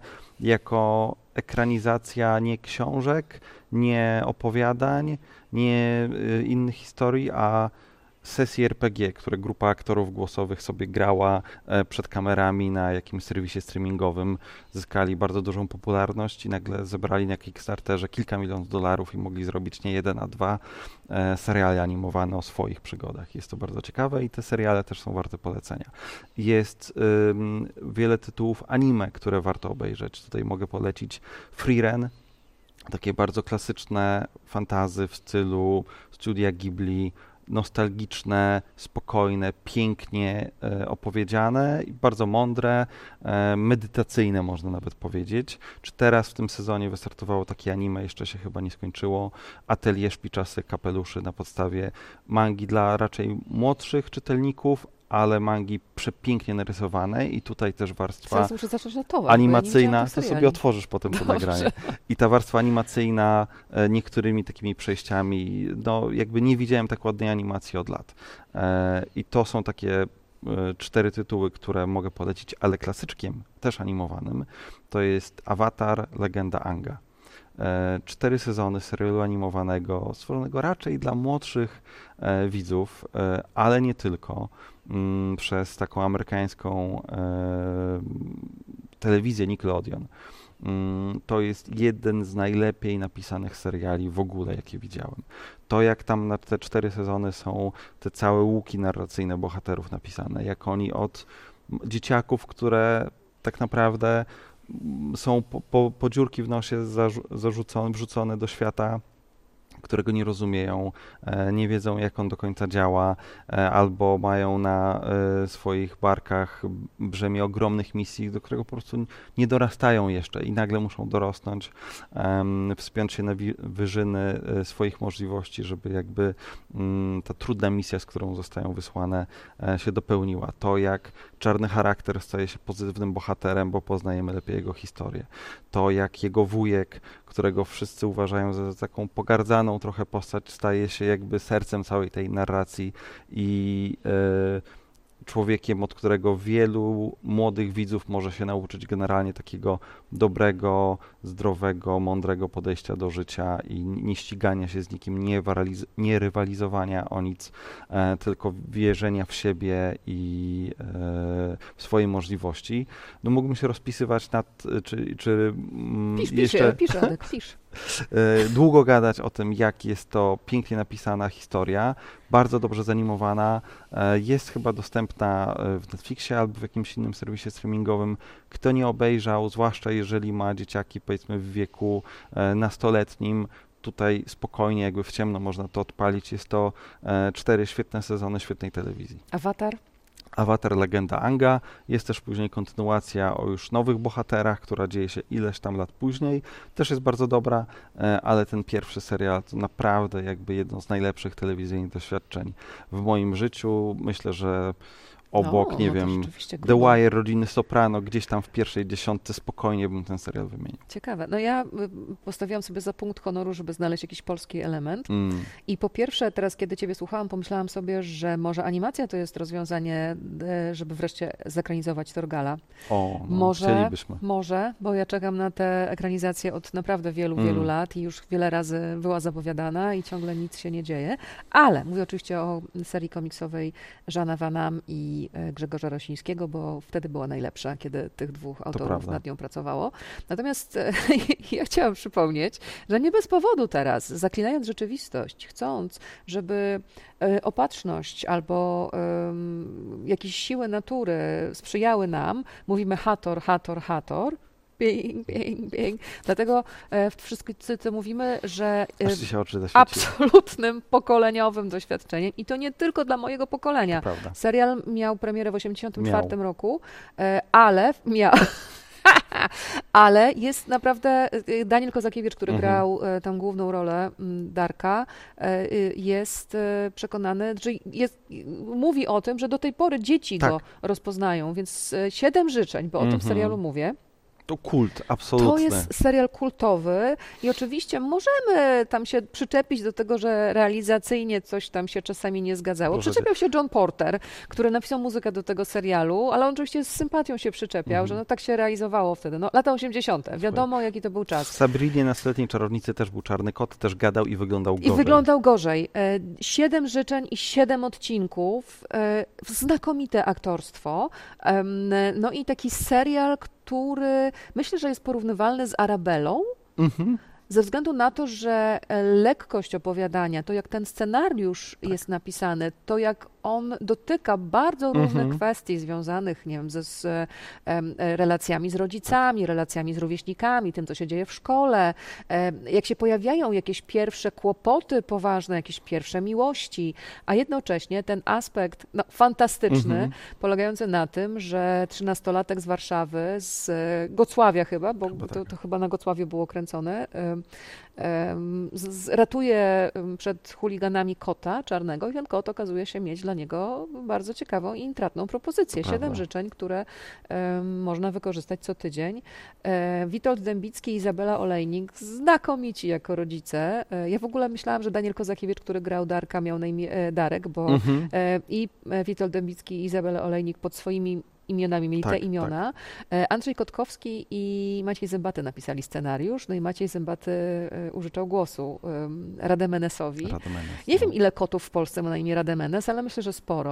[SPEAKER 3] jako ekranizacja nie książek, nie opowiadań, nie y, innych historii, a sesji R P G, które grupa aktorów głosowych sobie grała e, przed kamerami na jakimś serwisie streamingowym, zyskali bardzo dużą popularność i nagle zebrali na Kickstarterze kilka milionów dolarów i mogli zrobić nie jeden, a dwa e, seriale animowane o swoich przygodach. Jest to bardzo ciekawe i te seriale też są warte polecenia. Jest ym, wiele tytułów anime, które warto obejrzeć. Tutaj mogę polecić Frieren, takie bardzo klasyczne fantasy w stylu studia Ghibli, nostalgiczne, spokojne, pięknie e, opowiedziane i bardzo mądre, e, medytacyjne można nawet powiedzieć. Czy teraz w tym sezonie wystartowało takie anime, jeszcze się chyba nie skończyło, Atelier Szpiczasy Kapeluszy na podstawie mangi dla raczej młodszych czytelników, ale mangi przepięknie narysowane i tutaj też warstwa
[SPEAKER 2] muszę zacząć notować,
[SPEAKER 3] animacyjna, to sobie otworzysz potem to nagranie. I ta warstwa animacyjna e, niektórymi takimi przejściami, no jakby nie widziałem tak ładnej animacji od lat. E, I to są takie e, cztery tytuły, które mogę polecić, ale klasyczkiem, też animowanym, to jest Avatar, Legenda Aanga. E, cztery sezony serialu animowanego, stworzonego raczej dla młodszych e, widzów, e, ale nie tylko, m, przez taką amerykańską e, telewizję Nickelodeon. to jest jeden z najlepiej napisanych seriali w ogóle, jakie widziałem. To, jak tam na te cztery sezony są te całe łuki narracyjne bohaterów napisane, jak oni od dzieciaków, które tak naprawdę są po, po, po dziurki w nosie zarzucone, wrzucone do świata, którego nie rozumieją, nie wiedzą, jak on do końca działa, albo mają na swoich barkach brzemię ogromnych misji, do którego po prostu nie dorastają jeszcze i nagle muszą dorosnąć, wspiąć się na wyżyny swoich możliwości, żeby jakby ta trudna misja, z którą zostają wysłane, się dopełniła. To, jak czarny charakter staje się pozytywnym bohaterem, bo poznajemy lepiej jego historię. To, jak jego wujek, którego wszyscy uważają za taką pogardzaną trochę postać, staje się jakby sercem całej tej narracji i y, człowiekiem, od którego wielu młodych widzów może się nauczyć generalnie takiego dobrego, zdrowego, mądrego podejścia do życia i nie ścigania się z nikim, nie, waraliz- nie rywalizowania o nic, e, tylko wierzenia w siebie i e, w swoje możliwości. No mógłbym się rozpisywać nad, czy, czy
[SPEAKER 2] pisz,
[SPEAKER 3] jeszcze...
[SPEAKER 2] Pisz, pisz, Radek, pisz.
[SPEAKER 3] długo gadać o tym, jak jest to pięknie napisana historia, bardzo dobrze zanimowana, jest chyba dostępna w Netflixie albo w jakimś innym serwisie streamingowym. Kto nie obejrzał, zwłaszcza jeżeli ma dzieciaki powiedzmy w wieku nastoletnim, tutaj spokojnie jakby w ciemno można to odpalić. Jest to cztery świetne sezony świetnej telewizji.
[SPEAKER 2] Awatar?
[SPEAKER 3] Awatar Legenda Aanga. Jest też później kontynuacja o już nowych bohaterach, która dzieje się ileś tam lat później. Też jest bardzo dobra, ale ten pierwszy serial to naprawdę jakby jedno z najlepszych telewizyjnych doświadczeń w moim życiu. Myślę, że obok,
[SPEAKER 2] no,
[SPEAKER 3] nie
[SPEAKER 2] no
[SPEAKER 3] wiem, The
[SPEAKER 2] grubo.
[SPEAKER 3] Wire, Rodziny Soprano, gdzieś tam w pierwszej dziesiątce spokojnie bym ten serial wymienił.
[SPEAKER 2] Ciekawe. No ja postawiłam sobie za punkt honoru, żeby znaleźć jakiś polski element.
[SPEAKER 3] Mm.
[SPEAKER 2] I po pierwsze, teraz kiedy ciebie słuchałam, pomyślałam sobie, że może animacja to jest rozwiązanie, żeby wreszcie zekranizować Torgala.
[SPEAKER 3] O, no,
[SPEAKER 2] może,
[SPEAKER 3] chcielibyśmy.
[SPEAKER 2] Może, bo ja czekam na tę ekranizację od naprawdę wielu,
[SPEAKER 3] Mm.
[SPEAKER 2] wielu lat i już wiele razy była zapowiadana i ciągle nic się nie dzieje. Ale mówię oczywiście o serii komiksowej Jeana Van Am i Grzegorza Rosińskiego, bo wtedy była najlepsza, kiedy tych dwóch autorów nad nią pracowało. Natomiast ja chciałam przypomnieć, że nie bez powodu teraz, zaklinając rzeczywistość, chcąc, żeby opatrzność albo um, jakieś siły natury sprzyjały nam, mówimy Hathor, Hathor, Hathor, Bing, bing, bing. Dlatego e, wszyscy to mówimy, że e,
[SPEAKER 3] się oczy
[SPEAKER 2] absolutnym pokoleniowym doświadczeniem i to nie tylko dla mojego pokolenia. Serial miał premierę w osiemdziesiątym czwartym miał. roku, e, ale miał... ale jest naprawdę Daniel Kozakiewicz, który mhm. grał e, tam główną rolę m, Darka, e, jest e, przekonany, że jest, mówi o tym, że do tej pory dzieci tak. go rozpoznają, więc e, siedem życzeń, bo mhm. o tym serialu mówię.
[SPEAKER 3] To kult, absolutnie.
[SPEAKER 2] To jest serial kultowy i oczywiście możemy tam się przyczepić do tego, że realizacyjnie coś tam się czasami nie zgadzało. Boże, przyczepiał się John Porter, który napisał muzykę do tego serialu, ale on oczywiście z sympatią się przyczepiał, mm. że no tak się realizowało wtedy. No, lata osiemdziesiąte. Wiadomo, jaki to był czas.
[SPEAKER 3] W Sabrinie Nastoletniej Czarownicy też był czarny kot, też gadał i wyglądał gorzej.
[SPEAKER 2] I wyglądał gorzej. Siedem życzeń i siedem odcinków. Znakomite aktorstwo. No i taki serial, który myślę, że jest porównywalny z Arabellą, mm-hmm. ze względu na to, że lekkość opowiadania, to jak ten scenariusz tak. jest napisany, to jak on dotyka bardzo różnych mm-hmm. kwestii związanych, nie wiem, ze, z um, relacjami z rodzicami, tak. relacjami z rówieśnikami, tym, co się dzieje w szkole, um, jak się pojawiają jakieś pierwsze kłopoty poważne, jakieś pierwsze miłości, a jednocześnie ten aspekt no, fantastyczny, mm-hmm. polegający na tym, że trzynastolatek z Warszawy, z Gocławia chyba, bo chyba to, tak. to chyba na Gocławiu było kręcone, um, um, z, ratuje przed chuliganami kota czarnego i ten kot okazuje się mieć dla niego bardzo ciekawą i intratną propozycję. Siedem Prawda. życzeń, które um, można wykorzystać co tydzień. E, Witold Dębicki i Izabela Olejnik, znakomici jako rodzice. E, ja w ogóle myślałam, że Daniel Kozakiewicz, który grał Darka, miał na imię e, Darek, bo mhm. e, i Witold Dębicki i Izabela Olejnik pod swoimi imionami mieli tak, te imiona. Tak. Andrzej Kotkowski i Maciej Zębaty napisali scenariusz, no i Maciej Zębaty użyczał głosu um, Rademenesowi. Rademenes, Nie no. wiem, ile kotów w Polsce ma na imię Rademenes, ale myślę, że sporo.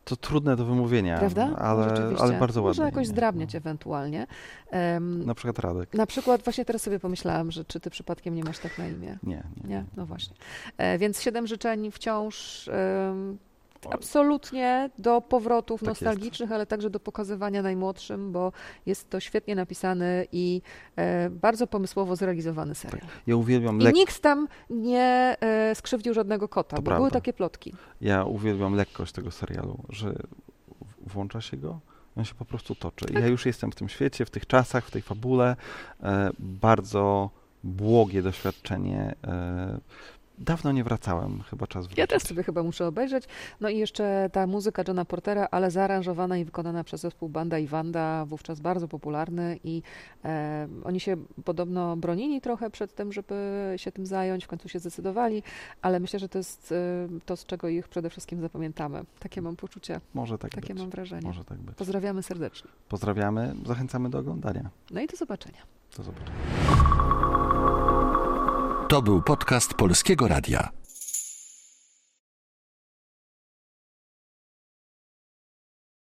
[SPEAKER 3] to trudne do wymówienia,
[SPEAKER 2] Prawda?
[SPEAKER 3] ale, ale bardzo ładnie.
[SPEAKER 2] Można jakoś zdrabniać ewentualnie. Um,
[SPEAKER 3] na przykład Radek.
[SPEAKER 2] Na przykład właśnie teraz sobie pomyślałam, że czy ty przypadkiem nie masz tak na imię?
[SPEAKER 3] Nie. Nie,
[SPEAKER 2] nie? No właśnie. E, więc Siedem życzeń wciąż um, absolutnie do powrotów tak nostalgicznych, jest. Ale także do pokazywania najmłodszym, bo jest to świetnie napisany i e, bardzo pomysłowo zrealizowany serial. Tak.
[SPEAKER 3] Ja uwielbiam
[SPEAKER 2] I nikt tam nie e, skrzywdził żadnego kota,
[SPEAKER 3] to
[SPEAKER 2] bo
[SPEAKER 3] prawda.
[SPEAKER 2] były takie plotki.
[SPEAKER 3] Ja uwielbiam lekkość tego serialu, że włącza się go, on się po prostu toczy. Tak. Ja już jestem w tym świecie, w tych czasach, w tej fabule. E, bardzo błogie doświadczenie. E, Dawno nie wracałem, chyba czas wrócić.
[SPEAKER 2] Ja też sobie chyba muszę obejrzeć. No i jeszcze ta muzyka Johna Portera, ale zaaranżowana i wykonana przez zespół Banda i Wanda, wówczas bardzo popularny i e, oni się podobno bronili trochę przed tym, żeby się tym zająć, w końcu się zdecydowali, ale myślę, że to jest e, to, z czego ich przede wszystkim zapamiętamy. Takie mam poczucie.
[SPEAKER 3] Może tak
[SPEAKER 2] Takie
[SPEAKER 3] być.
[SPEAKER 2] mam wrażenie.
[SPEAKER 3] Może tak być.
[SPEAKER 2] Pozdrawiamy serdecznie.
[SPEAKER 3] Pozdrawiamy, zachęcamy do oglądania.
[SPEAKER 2] No i do zobaczenia.
[SPEAKER 3] Do zobaczenia.
[SPEAKER 1] To był podcast Polskiego Radia.